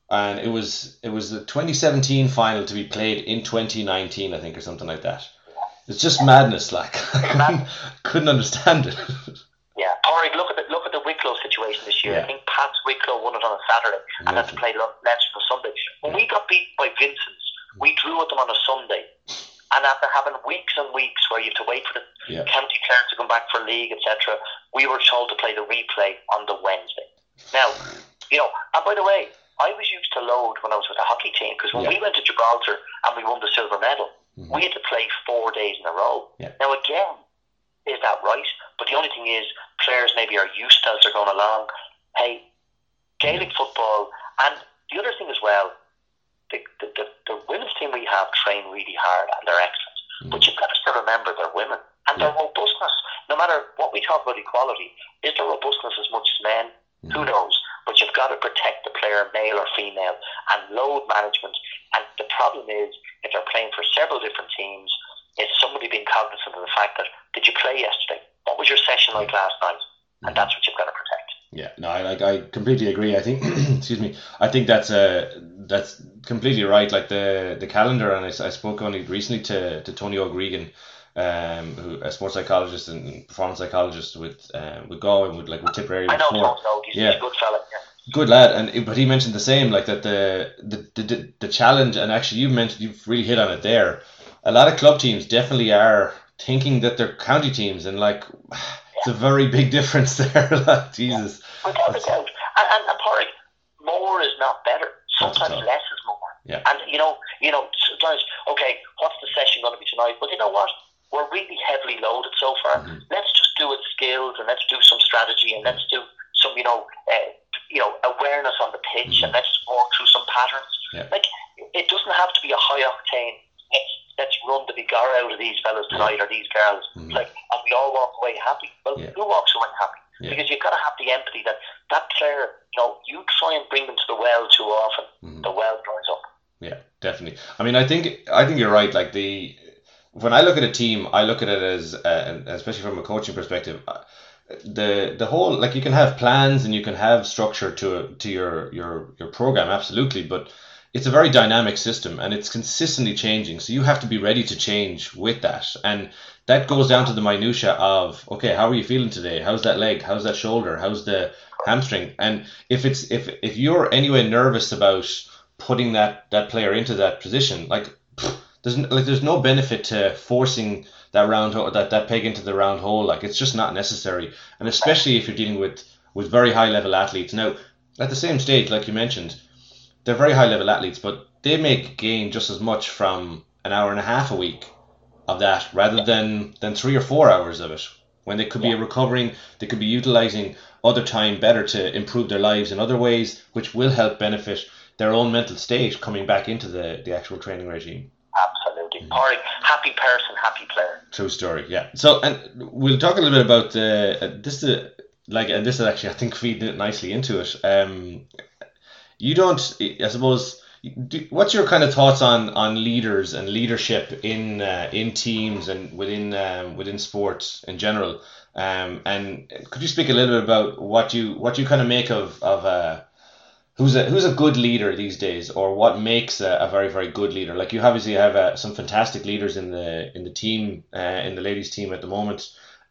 and it was it was the twenty seventeen final to be played in twenty nineteen, I think, or something like that. It's just madness, like I couldn't, couldn't understand it. Yeah, Porrig, look at the look at the Wicklow situation this year. Yeah. I think Pat's Wicklow won it on a Saturday and had to play Leinster on Sunday. When Yeah. we got beat by Vincent's, we drew with them on a Sunday, and after having weeks and weeks where you have to wait for the Yeah. county clerk to come back for league, et cetera, we were told to play the replay on the Wednesday. Now, you know, and by the way, I was used to load when I was with the hockey team, because when Yeah. we went to Gibraltar and we won the silver medal, Mhm. we had to play four days in a row. Yeah. Now again, is that right? But the only thing is, players maybe are used to as they're going along. Hey, Gaelic football, and the other thing as well, the the, the, the women's team we have train really hard and they're excellent. Mhm. But you've got to still remember they're women, and their robustness, no matter what we talk about equality, is their robustness as much as men? Mhm. Who knows? But you've got to protect the player, male or female, and load management. And the problem is, if they're playing for several different teams, it's somebody being cognizant of the fact that, did you play yesterday? What was your session like last night? And Mhm. that's what you've got to protect. Yeah, no, I like I completely agree. I think, excuse me, I think that's uh that's completely right. Like the the calendar, and I, I spoke only recently to to Tony O'Gregan, um, who a sports psychologist and performance psychologist with uh, with Go and with like with Tipperary I know before. Tom Lowe, he's, Yeah. he's a good fella. Yeah. Good lad, and but he mentioned the same, like that the the, the the challenge, and actually you've mentioned, you've really hit on it there. A lot of club teams definitely are thinking that they're county teams, and like it's a very big difference there. Like Jesus, Without a That's- doubt. And, and, and Porrick, more is not better. Sometimes Not at all. less is more. Yeah. And you know, you know, sometimes, okay, what's the session going to be tonight? Well, you know what? We're really heavily loaded so far. Mhm. Let's just do it skills, and let's do some strategy, and let's do some, you know, uh, you know, awareness on the pitch, Mhm. and let's walk through some patterns. Yeah. Like, it doesn't have to be a high octane. Let's let's run the bigar out of these fellas tonight or these girls. Mhm. Like, and we all walk away happy. Well, Yeah. who walks away happy? Yeah. Because you've got to have the empathy that that player, you know, you try and bring them to the well too often, Mhm. the well dries up. Yeah, definitely. I mean, I think I think you're right. Like the when I look at a team, I look at it as, uh, especially from a coaching perspective, uh, the the whole, like, you can have plans and you can have structure to to your your your program, absolutely, but it's a very dynamic system and it's consistently changing. So you have to be ready to change with that, and that goes down to the minutia of, okay, how are you feeling today? How's that leg? How's that shoulder? How's the hamstring? And if it's if if you're anyway nervous about putting that that player into that position, like pff, there's n- like there's no benefit to forcing that round hole, that that peg into the round hole. Like, it's just not necessary, and especially if you're dealing with with very high level athletes. Now, at the same stage, like you mentioned, they're very high level athletes, but they may gain just as much from an hour and a half a week of that rather than than three or four hours of it, when they could be recovering, they could be utilizing other time better to improve their lives in other ways, which will help benefit their own mental state coming back into the, the actual training regime. Absolutely. Porrick, happy person, happy player. True story, yeah. So, and we'll talk a little bit about the uh, this uh, like, and this is actually, I think, feeding it nicely into it. Um, you don't, I suppose. Do, what's your kind of thoughts on, on leaders and leadership in uh, in teams and within um, within sports in general? Um, and could you speak a little bit about what you what you kind of make of of uh, who's a who's a good leader these days, or what makes a, a very very good leader? Like, you obviously have uh, some fantastic leaders in the in the team uh, in the ladies team at the moment.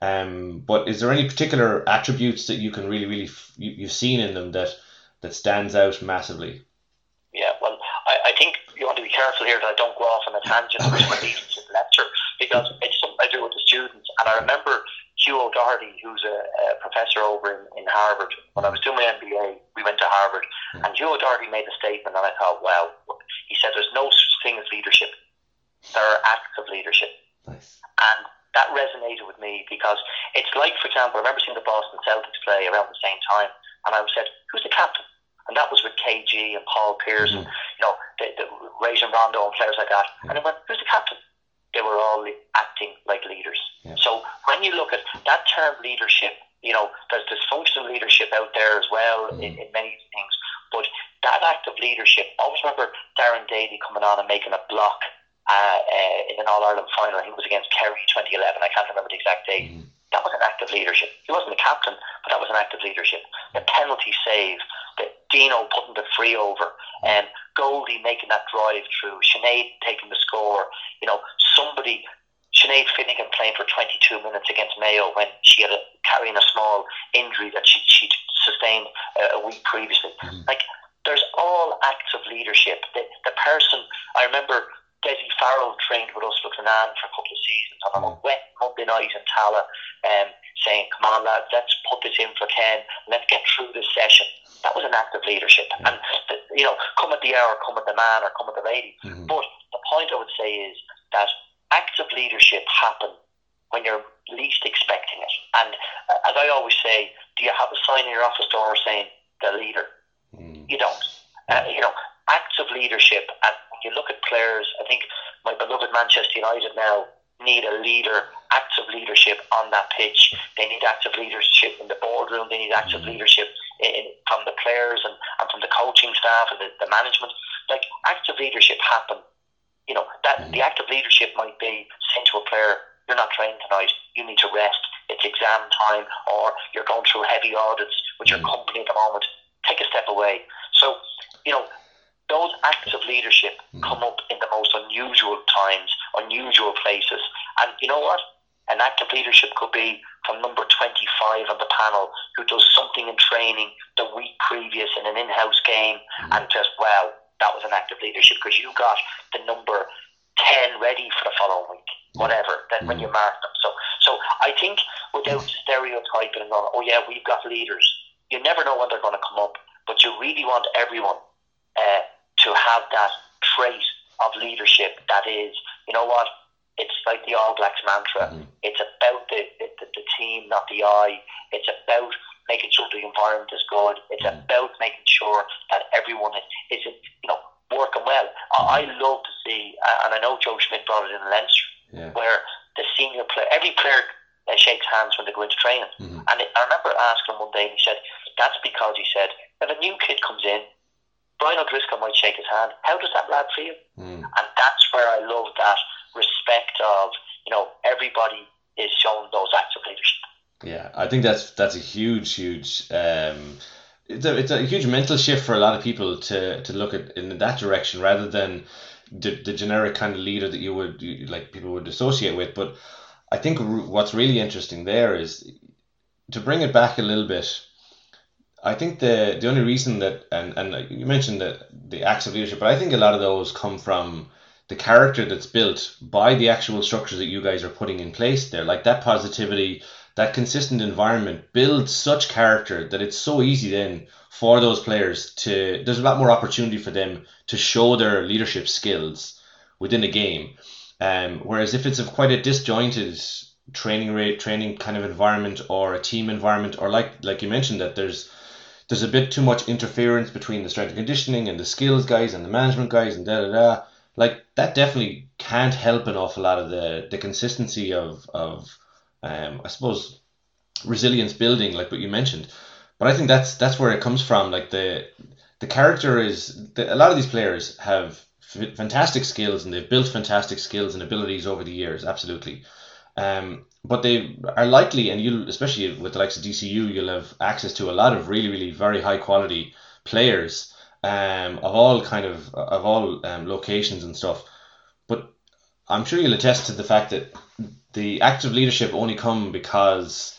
Um, but is there any particular attributes that you can really really f- you, you've seen in them that that stands out massively? Yeah, well, I, I think you want to be careful here that I don't go off on a tangent with my leadership lecture, because it's something I do with the students. And I remember Hugh O'Doherty, who's a, a professor over in, in Harvard. When I was doing my M B A, we went to Harvard, and Hugh O'Doherty made a statement, and I thought, wow. He said, there's no such thing as leadership. There are acts of leadership. Nice. And that resonated with me, because it's like, for example, I remember seeing the Boston Celtics play around the same time, and I said, who's the captain? And that was with K G and Paul Pierce, Mhm. and, you know, the, the Rajon Rondo and players like that. And I went, who's the captain? They were all acting like leaders. Yeah. So when you look at that term leadership, you know, there's dysfunctional leadership out there as well in, in many things. But that act of leadership, I always remember Darren Daly coming on and making a block uh, uh, in an All-Ireland final. I think it was against Kerry twenty eleven. I can't remember the exact date. Mm-hmm. That was an act of leadership. He wasn't the captain, but that was an act of leadership. The penalty save, the Dino putting the free over, and um, Goldie making that drive through, Sinead taking the score. You know, somebody, Sinead Finnegan playing for twenty-two minutes against Mayo when she had a, carrying a small injury that she she sustained uh, a week previously. Mm-hmm. Like, there's all acts of leadership. The, the person, I remember Desi Farrell trained with us with Anand for a couple of seasons on a wet Monday night in Tala, um, saying, come on lads, let's put this in for Ken, let's get through this session. That was an act of leadership. Mm-hmm. And, the, you know, come at the hour, come at the man, or come at the lady. Mm-hmm. But the point I would say is that acts of leadership happen when you're least expecting it. And uh, as I always say, do you have a sign in your office door saying, the leader? Mm-hmm. You don't. Uh, you know, acts of leadership, and when you look at players, I think my beloved Manchester United now need a leader, acts of leadership on that pitch. They need acts of leadership in the boardroom. They need acts of leadership in, in, from the players and, and from the coaching staff and the, the management. Like, acts of leadership happen. You know, that the act of leadership might be saying to a player, you're not training tonight, you need to rest, it's exam time, or you're going through heavy audits with your company at the moment, take a step away. So, you know, those acts of leadership come up in the most unusual times, unusual places. And you know what? An act of leadership could be from number twenty-five on the panel, who does something in training the week previous in an in-house game, mm-hmm. and just, wow, that was an act of leadership because you got the number ten ready for the following week, whatever, then mm-hmm. when you mark them. So, so I think without stereotyping and going, oh yeah, we've got leaders, you never know when they're going to come up, but you really want everyone uh, to have that trait of leadership that is, you know what, it's like the All Blacks mantra. Mm-hmm. It's about the, the, the team, not the I. It's about making sure the environment is good. It's mm-hmm. about making sure that everyone is, is you know, working well. Mm-hmm. I love to see, and I know Joe Schmidt brought it in Leinster, yeah. where the senior player, every player uh, shakes hands when they go into training. Mm-hmm. And I remember asking him one day, and he said, that's because, he said, if a new kid comes in, Brian O'Driscoll might shake his hand. How does that lad feel? Mm. And that's where I love that respect of, you know, everybody is showing those acts of leadership. Yeah, I think that's that's a huge, huge, um, it's a it's a huge mental shift for a lot of people to to look at in that direction rather than the the generic kind of leader that you would you, like people would associate with. But I think what's really interesting there is to bring it back a little bit. I think the the only reason that, and, and you mentioned that the acts of leadership, but I think a lot of those come from the character that's built by the actual structures that you guys are putting in place there. Like that positivity, that consistent environment builds such character that it's so easy then for those players to, there's a lot more opportunity for them to show their leadership skills within a game. Um, whereas if it's a quite a disjointed training rate, training kind of environment or a team environment, or like like you mentioned that there's there's a bit too much interference between the strength and conditioning and the skills guys and the management guys and da da da. Like that definitely can't help an awful lot of the, the consistency of of um I suppose resilience building, like what you mentioned. But I think that's that's where it comes from. Like the the character is the, a lot of these players have f- fantastic skills and they've built fantastic skills and abilities over the years, absolutely. Um, but they are likely, and you, especially with the likes of D C U, you'll have access to a lot of really, really very high quality players, um, of all kind of of all um, locations and stuff. But I'm sure you'll attest to the fact that the acts of leadership only come because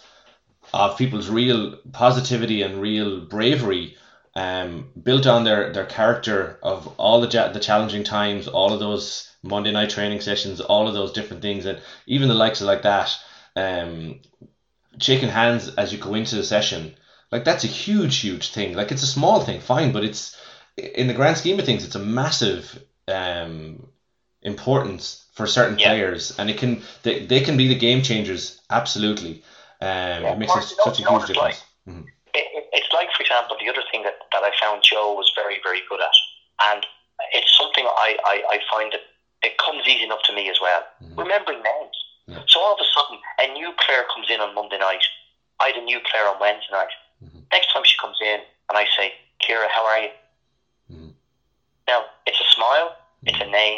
of people's real positivity and real bravery, um, built on their, their character of all the ja- the challenging times, all of those Monday night training sessions, all of those different things, and even the likes of like that, um, shaking hands as you go into the session, like that's a huge, huge thing. Like it's a small thing, fine, but it's in the grand scheme of things, it's a massive um importance for certain yeah. players, and it can they, they can be the game changers, absolutely. Um, yeah, it makes a, you know, such a huge difference. Like, mm-hmm. it, it, it's like, for example, the other thing that, that I found Joe was very, very good at, and it's something I, I, I find that it comes easy enough to me as well. Mm-hmm. Remembering names. Yeah. So all of a sudden, a new player comes in on Monday night. I had a new player on Wednesday night. Mm-hmm. Next time she comes in, and I say, Kira, how are you? Mm-hmm. Now, it's a smile, mm-hmm. it's a name,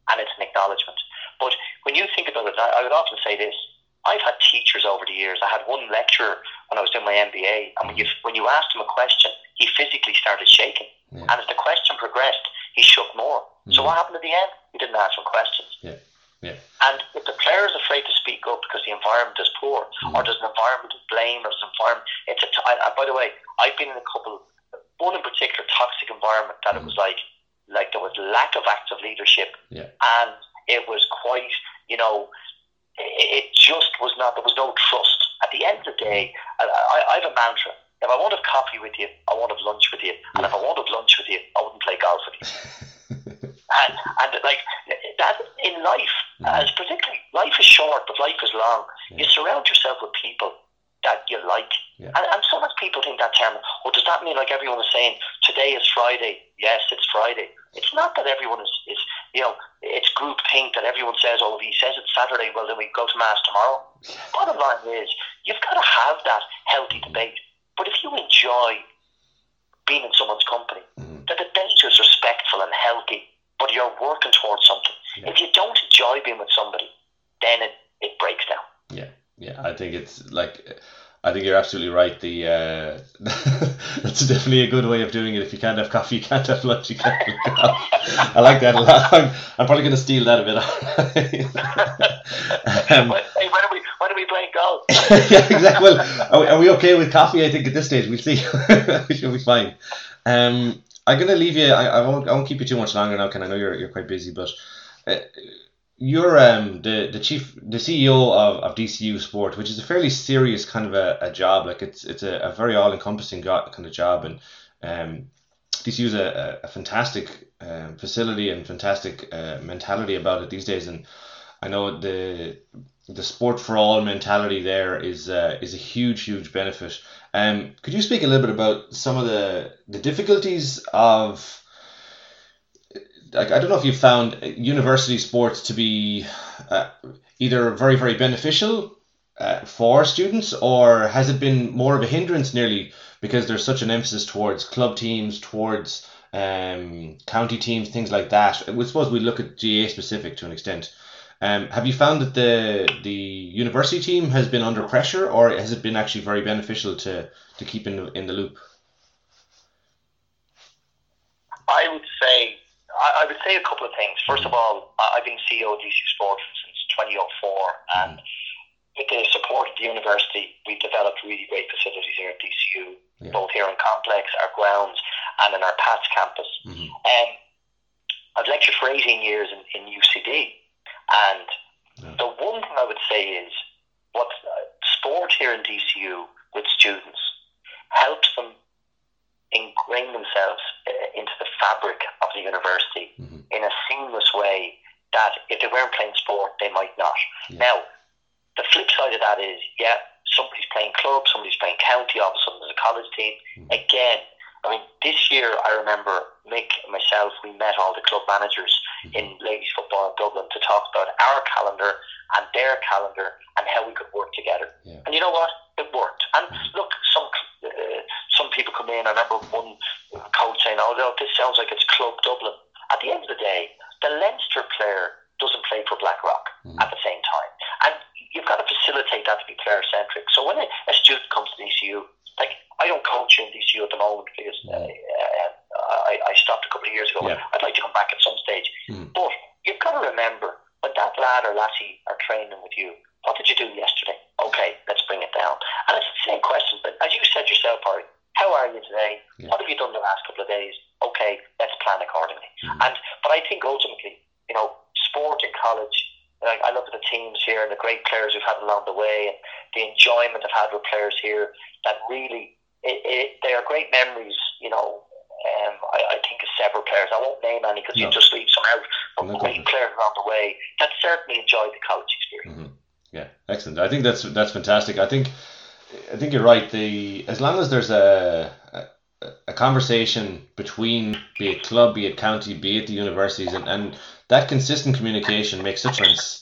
and it's an acknowledgement. But when you think about it, I, I would often say this. I've had teachers over the years. I had one lecturer when I was doing my M B A, and when you when you asked him a question, he physically started shaking. Yeah. And as the question progressed, he shook more. Mm. So what happened at the end? He didn't answer questions. Yeah. Yeah. And if the player is afraid to speak up because the environment is poor, mm. or there's an environment of blame, or there's an environment, it's a. T- I, by the way, I've been in a couple, one in particular, toxic environment that mm. it was like, like there was lack of active leadership, yeah. and it was quite, you know, it, it just was not. There was no trust. At the end of the day, I, I, I have a mantra. If I want to have coffee with you, I want to have lunch with you, and yeah. if I want to have lunch with you, I wouldn't play golf with you. And, and like that in life, mm-hmm. as particularly life is short, but life is long. Yeah. You surround yourself with people that you like, yeah. and, and sometimes people think that term. Oh, does that mean like everyone is saying today is Friday? Yes, it's Friday. It's not that everyone is, is you know, it's group think that everyone says, oh, if he says it's Saturday, well then we go to mass tomorrow. Bottom line is, you've got to have that healthy mm-hmm. debate. But if you enjoy being in someone's company, mm-hmm. the debate is respectful and healthy. But you're working towards something. Yeah. If you don't enjoy being with somebody, then it, it breaks down. Yeah, yeah. I think it's like, I think you're absolutely right. The uh, that's definitely a good way of doing it. If you can't have coffee, you can't have lunch, you can't have coffee. I like that a lot. I'm, I'm probably going to steal that a bit. um, hey, when are we when are we playing golf? Yeah, exactly. Well, are we, are we okay with coffee? I think at this stage we'll see. We should be fine. Um. I'm gonna leave you. I, I won't. I won't keep you too much longer now, Ken. I know you're you're quite busy, but uh, you're um the, the chief, the C E O of, of D C U Sport, which is a fairly serious kind of a, a job. Like it's it's a, a very all encompassing go- kind of job, and um D C U is a, a fantastic um, facility and fantastic uh, mentality about it these days. And I know the the sport for all mentality there is uh, is a huge huge benefit. Um, could you speak a little bit about some of the the difficulties of, like, I don't know if you've found university sports to be uh, either very very beneficial uh, for students, or has it been more of a hindrance nearly because there's such an emphasis towards club teams, towards um, county teams, things like that? I suppose we look at G A A specific to an extent. Um, have you found that the the university team has been under pressure, or has it been actually very beneficial to, to keep in the, in the loop? I would say I, I would say a couple of things. First of all, I've been C E O of D C U Sports since twenty oh four, and mm. with the support of the university, we've developed really great facilities here at D C U, yeah. both here in Complex, our grounds, and in our P A T S campus. Mm-hmm. Um, I've lectured for eighteen years in, in U C D. And yeah. the one thing I would say is what uh, sport here in D C U with students helps them ingrain themselves uh, into the fabric of the university mm-hmm. in a seamless way that if they weren't playing sport, they might not. Yeah. Now, the flip side of that is, yeah, somebody's playing club, somebody's playing county, all of a sudden there's a college team. Mm-hmm. Again, I mean, this year I remember Mick and myself, we met all the club managers mm-hmm. in ladies football in Dublin to talk about our calendar and their calendar and how we could work together. Yeah. And you know what? It worked. And mm-hmm. look, some uh, some people come in. I remember one coach saying, oh, no, this sounds like it's Club Dublin. At the end of the day, the Leinster player doesn't play for Blackrock mm-hmm. at the same time. And you've got to facilitate that to be player-centric. So when a, a student comes to D C U, like, I don't coach in D C U at the moment because uh, uh, I, I stopped a couple of years ago. Yeah. I'd like to come back at some stage. Mm. But you've got to remember, when that lad or lassie are training with you, what did you do yesterday? Okay, let's bring it down. And it's the same question, but as you said yourself, Harry, how are you today? Yeah. What have you done the last couple of days? Okay, let's plan accordingly. Mm. And But I think ultimately, you know, sport in college, like, I look at the teams here and the great players we've had along the way and the enjoyment I've had with players here that really, it, it, they are great memories, you know. Um, I, I think of several players. I won't name any because no. you just leave some out. But no, great players along the way that certainly enjoyed the college experience. Mm-hmm. Yeah, excellent. I think that's that's fantastic. I think I think you're right. The as long as there's a, a a conversation between, be it club, be it county, be it the universities, and, and that consistent communication makes a difference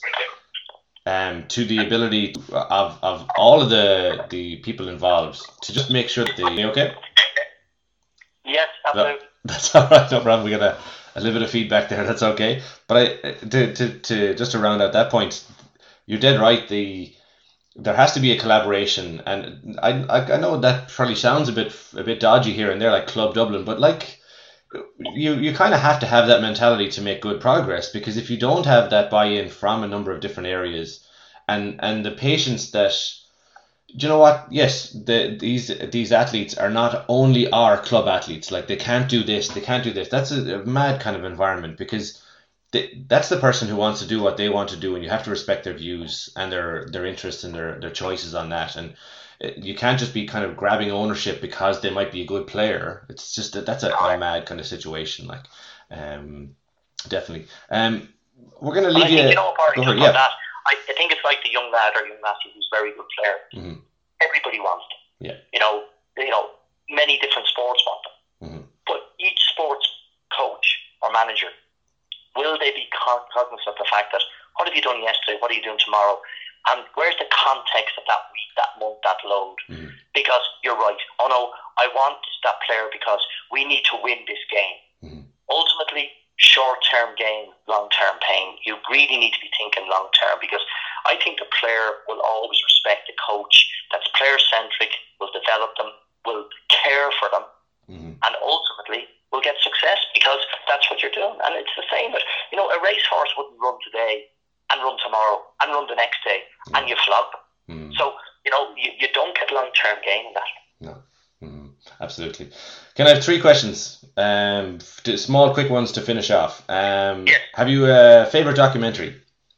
um, to the ability of, of all of the the people involved to just make sure that they okay. Yes, absolutely. No, that's all right. No problem. We got a, a little bit of feedback there. That's okay. But I to to, to just to round out that point, you're dead right. The there has to be a collaboration, and I, I I know that probably sounds a bit a bit dodgy here and there, like Club Dublin, but like you you kind of have to have that mentality to make good progress, because if you don't have that buy-in from a number of different areas, and and the patience that, do you know what? Yes, the these these athletes are not only our club athletes. Like, they can't do this, they can't do this. That's a, a mad kind of environment, because they, that's the person who wants to do what they want to do, and you have to respect their views and their their interests and their their choices on that. And you can't just be kind of grabbing ownership because they might be a good player. It's just that that's a, a mad kind of situation. Like, um, definitely. Um, we're gonna leave I think, you. you know, Barry, Go ahead, on yeah. that, I, I think it's like the young lad or young lassie who's a very good player. Mm-hmm. Everybody wants them. Yeah. You know, you know, many different sports want them. Mm-hmm. But each sports coach or manager, will they be cognizant of the fact that, what have you done yesterday? What are you doing tomorrow? And where's the context of that week, that month, that load? Mm-hmm. Because you're right. Oh no, I want that player because we need to win this game. Mm-hmm. Ultimately, short-term gain, long-term pain. You really need to be thinking long-term, because I think the player will always respect the coach that's player-centric, will develop them, will care for them, mm-hmm. and ultimately will get success, because that's what you're doing. And it's the same as, you know, a racehorse wouldn't run today and run tomorrow and run the next day, mm-hmm. and you flog them. Mm-hmm. So, you know, you, you don't get long-term gain in that. No. Mm-hmm. Absolutely. Can I have three questions? Um, small, quick ones to finish off. Um, yeah. Have you a favourite documentary?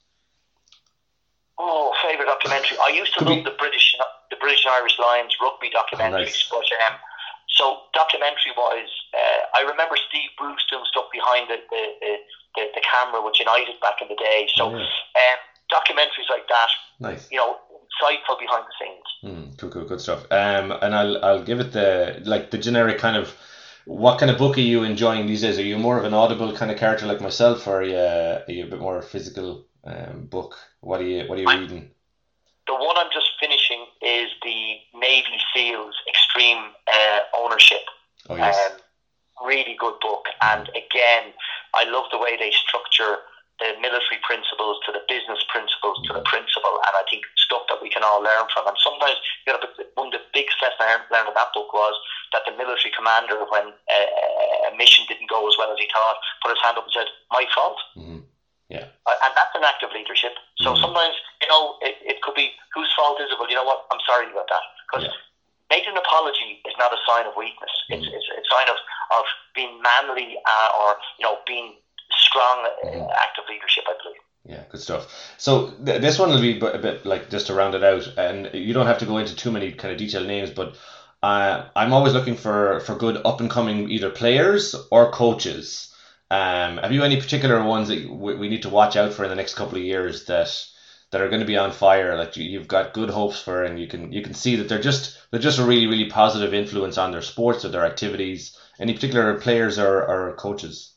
Oh, favourite documentary. I used to Could love be... the British, the British and Irish Lions rugby documentaries. Oh, nice. But um, so documentary-wise, uh, I remember Steve Bruce doing stuff behind the the, the, the, the camera with United back in the day. So, oh, yeah. um, documentaries like that. Nice. You know, insightful behind the scenes. Mm, cool, cool, good stuff. Um, and I'll I'll give it the like the generic kind of, what kind of book are you enjoying these days? Are you more of an audible kind of character like myself, or are you, are you a bit more physical um, book? What are you What are you I'm, reading? The one I'm just finishing is the Navy SEALs Extreme uh, Ownership. Oh yes. Um, really good book, and again, I love the way they structure the military principles to the business principles to the principle, and I think stuff that we can all learn from. And sometimes, you know, one of the biggest lessons I learned in that book was that the military commander, when a, a mission didn't go as well as he thought, put his hand up and said, "My fault." Mm-hmm. Yeah. And that's an act of leadership. So mm-hmm. sometimes, you know, it, it could be, whose fault is it? Well, you know what, I'm sorry about that. Because yeah. making an apology is not a sign of weakness. Mm-hmm. It's, it's a sign of, of being manly uh, or, you know, being strong mm-hmm. act of leadership, I believe. Yeah, good stuff. So th- this one will be a bit like, just to round it out, and you don't have to go into too many kind of detailed names, but uh, I'm always looking for, for good up and coming either players or coaches. Um, have you any particular ones that we, we need to watch out for in the next couple of years that that are going to be on fire, like you, you've got good hopes for, and you can you can see that they're just they're just a really really positive influence on their sports or their activities? Any particular players or, or coaches?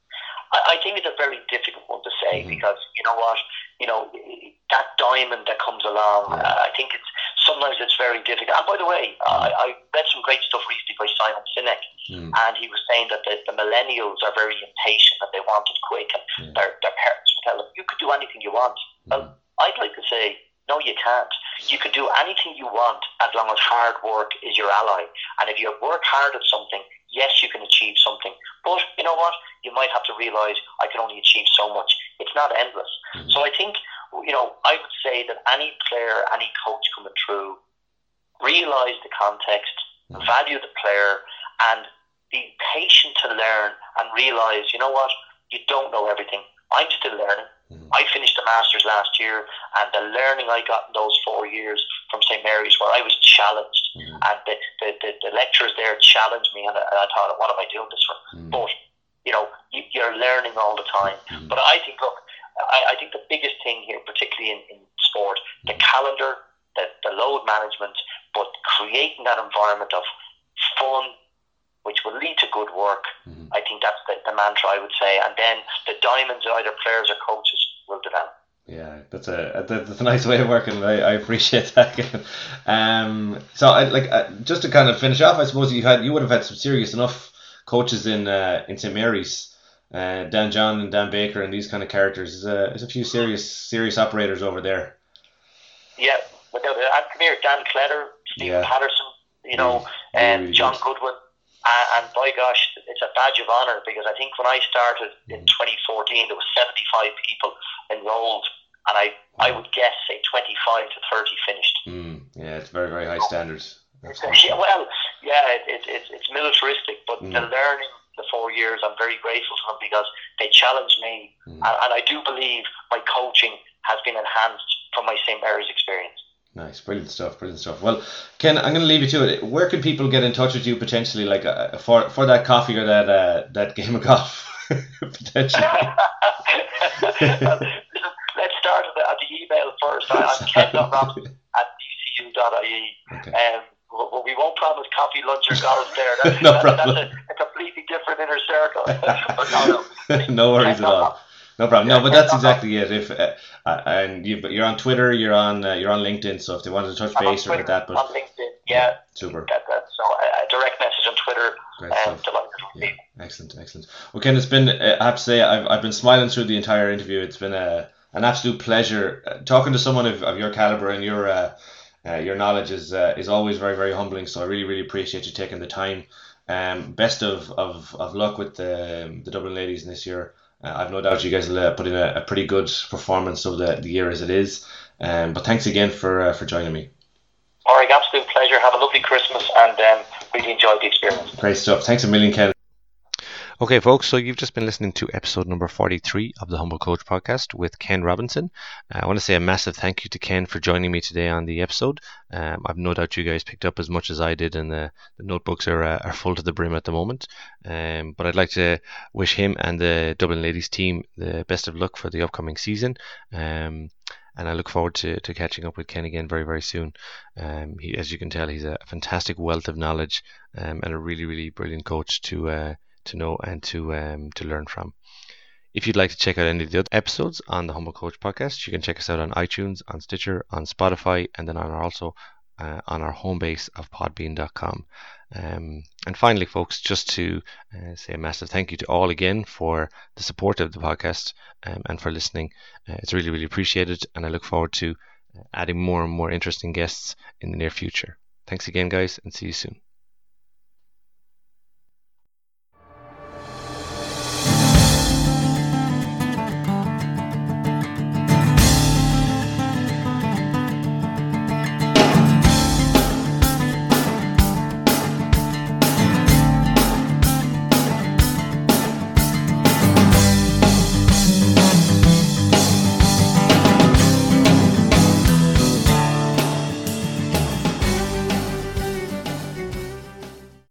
I think it's a very difficult one to say, mm-hmm. because you know what, you know, that diamond that comes along, yeah. uh, I think it's sometimes it's very difficult. And by the way, mm-hmm. I, I read some great stuff recently by Simon Sinek, mm-hmm. and he was saying that the, the millennials are very impatient and they want it quick, and mm-hmm. their, their parents will tell them, you could do anything you want. Mm-hmm. Well, I'd like to say, no, you can't. You can do anything you want as long as hard work is your ally. And if you work hard at something, yes, you can achieve something. But you know what? You might have to realise I can only achieve so much. It's not endless. Mm-hmm. So I think, you know, I would say that any player, any coach coming through, realise the context, mm-hmm. value the player, and be patient to learn and realise, you know what? You don't know everything. I'm still learning. Mm-hmm. I finished the Masters last year, and the learning I got in those four years from Saint Mary's, where I was challenged, mm-hmm. and the, the, the, the lecturers there challenged me, and I, and I thought, what am I doing this for? Mm-hmm. But, you know, you, you're learning all the time. Mm-hmm. But I think, look, I, I think the biggest thing here, particularly in, in sport, mm-hmm. the calendar, the, the load management, but creating that environment of fun, which will lead to good work. Mm-hmm. I think that's the, the mantra, I would say. And then the diamonds, either players or coaches, will develop. Yeah, that's a that's a nice way of working. I, I appreciate that. um, so I like uh, just to kind of finish off, I suppose you had you would have had some serious enough coaches in uh, in Saint Mary's. uh, Dan John and Dan Baker and these kind of characters. There's a, there's a few serious serious operators over there. Yeah, without it. And come here, Dan Cletter, Stephen Yeah. Patterson, you know, Really, and really John good. Goodwin. And, and by gosh, it's a badge of honour, because I think when I started in Mhm. twenty fourteen, there was seventy-five people enrolled, and I, I would guess say twenty-five to thirty finished. Mm, yeah, it's very very high standards. Yeah, well, yeah, it, it, it's it's militaristic, but Mm. the learning, the four years, I'm very grateful to them, because they challenged me, Mm. and, and I do believe my coaching has been enhanced from my Saint Mary's experience. Nice, brilliant stuff, brilliant stuff. Well, Ken, I'm going to leave you to it. Where can people get in touch with you potentially, like uh, for for that coffee or that uh, that game of golf potentially? Well, let's start at the, at the email first. I, I'm ken dot robinson at d c u dot i e. Okay. Um, but we won't promise coffee, lunch, or golf there. That's, No that's, problem. that's a, a completely different inner circle. But no, no. No worries at all. No problem. No, but Yeah, that's no, exactly it. If uh, uh, and you, you're on Twitter, you're on uh, you're on LinkedIn. So if they wanted to touch I'm on base or like Twitter, that, but on LinkedIn, yeah. super, That, that, so a, a direct message on Twitter. great Um, stuff. delighted with Yeah, you. excellent, excellent. Well, Ken, it's been uh, I have to say I've I've been smiling through the entire interview. It's been a an absolute pleasure uh, talking to someone of, of your caliber, and your uh, uh, your knowledge is uh, is always very very humbling. So I really really appreciate you taking the time. Um, best of, of, of luck with the the Dublin ladies in this year. Uh, I've no doubt you guys will uh, put in a, a pretty good performance of the, the year as it is. Um, but thanks again for uh, for joining me. All right, absolute pleasure. Have a lovely Christmas, and um, really enjoyed the experience. Great stuff. Thanks a million, Ken. Okay, folks, so you've just been listening to episode number forty-three of the Humble Coach podcast with Ken Robinson. Uh, I want to say a massive thank you to Ken for joining me today on the episode. Um, I've no doubt you guys picked up as much as I did, and the, the notebooks are uh, are full to the brim at the moment. Um, but I'd like to wish him and the Dublin Ladies team the best of luck for the upcoming season. Um, and I look forward to, to catching up with Ken again very, very soon. Um, he, as you can tell, he's a fantastic wealth of knowledge um, and a really, really brilliant coach to uh, to know and to um, to learn from. If you'd like to check out any of the other episodes on the Humble Coach podcast, you can check us out on iTunes, on Stitcher, on Spotify, and then on our, also uh, on our home base of podbean dot com. Um, and finally, folks, just to uh, say a massive thank you to all again for the support of the podcast um, and for listening. Uh, it's really, really appreciated, and I look forward to adding more and more interesting guests in the near future. Thanks again, guys, and see you soon.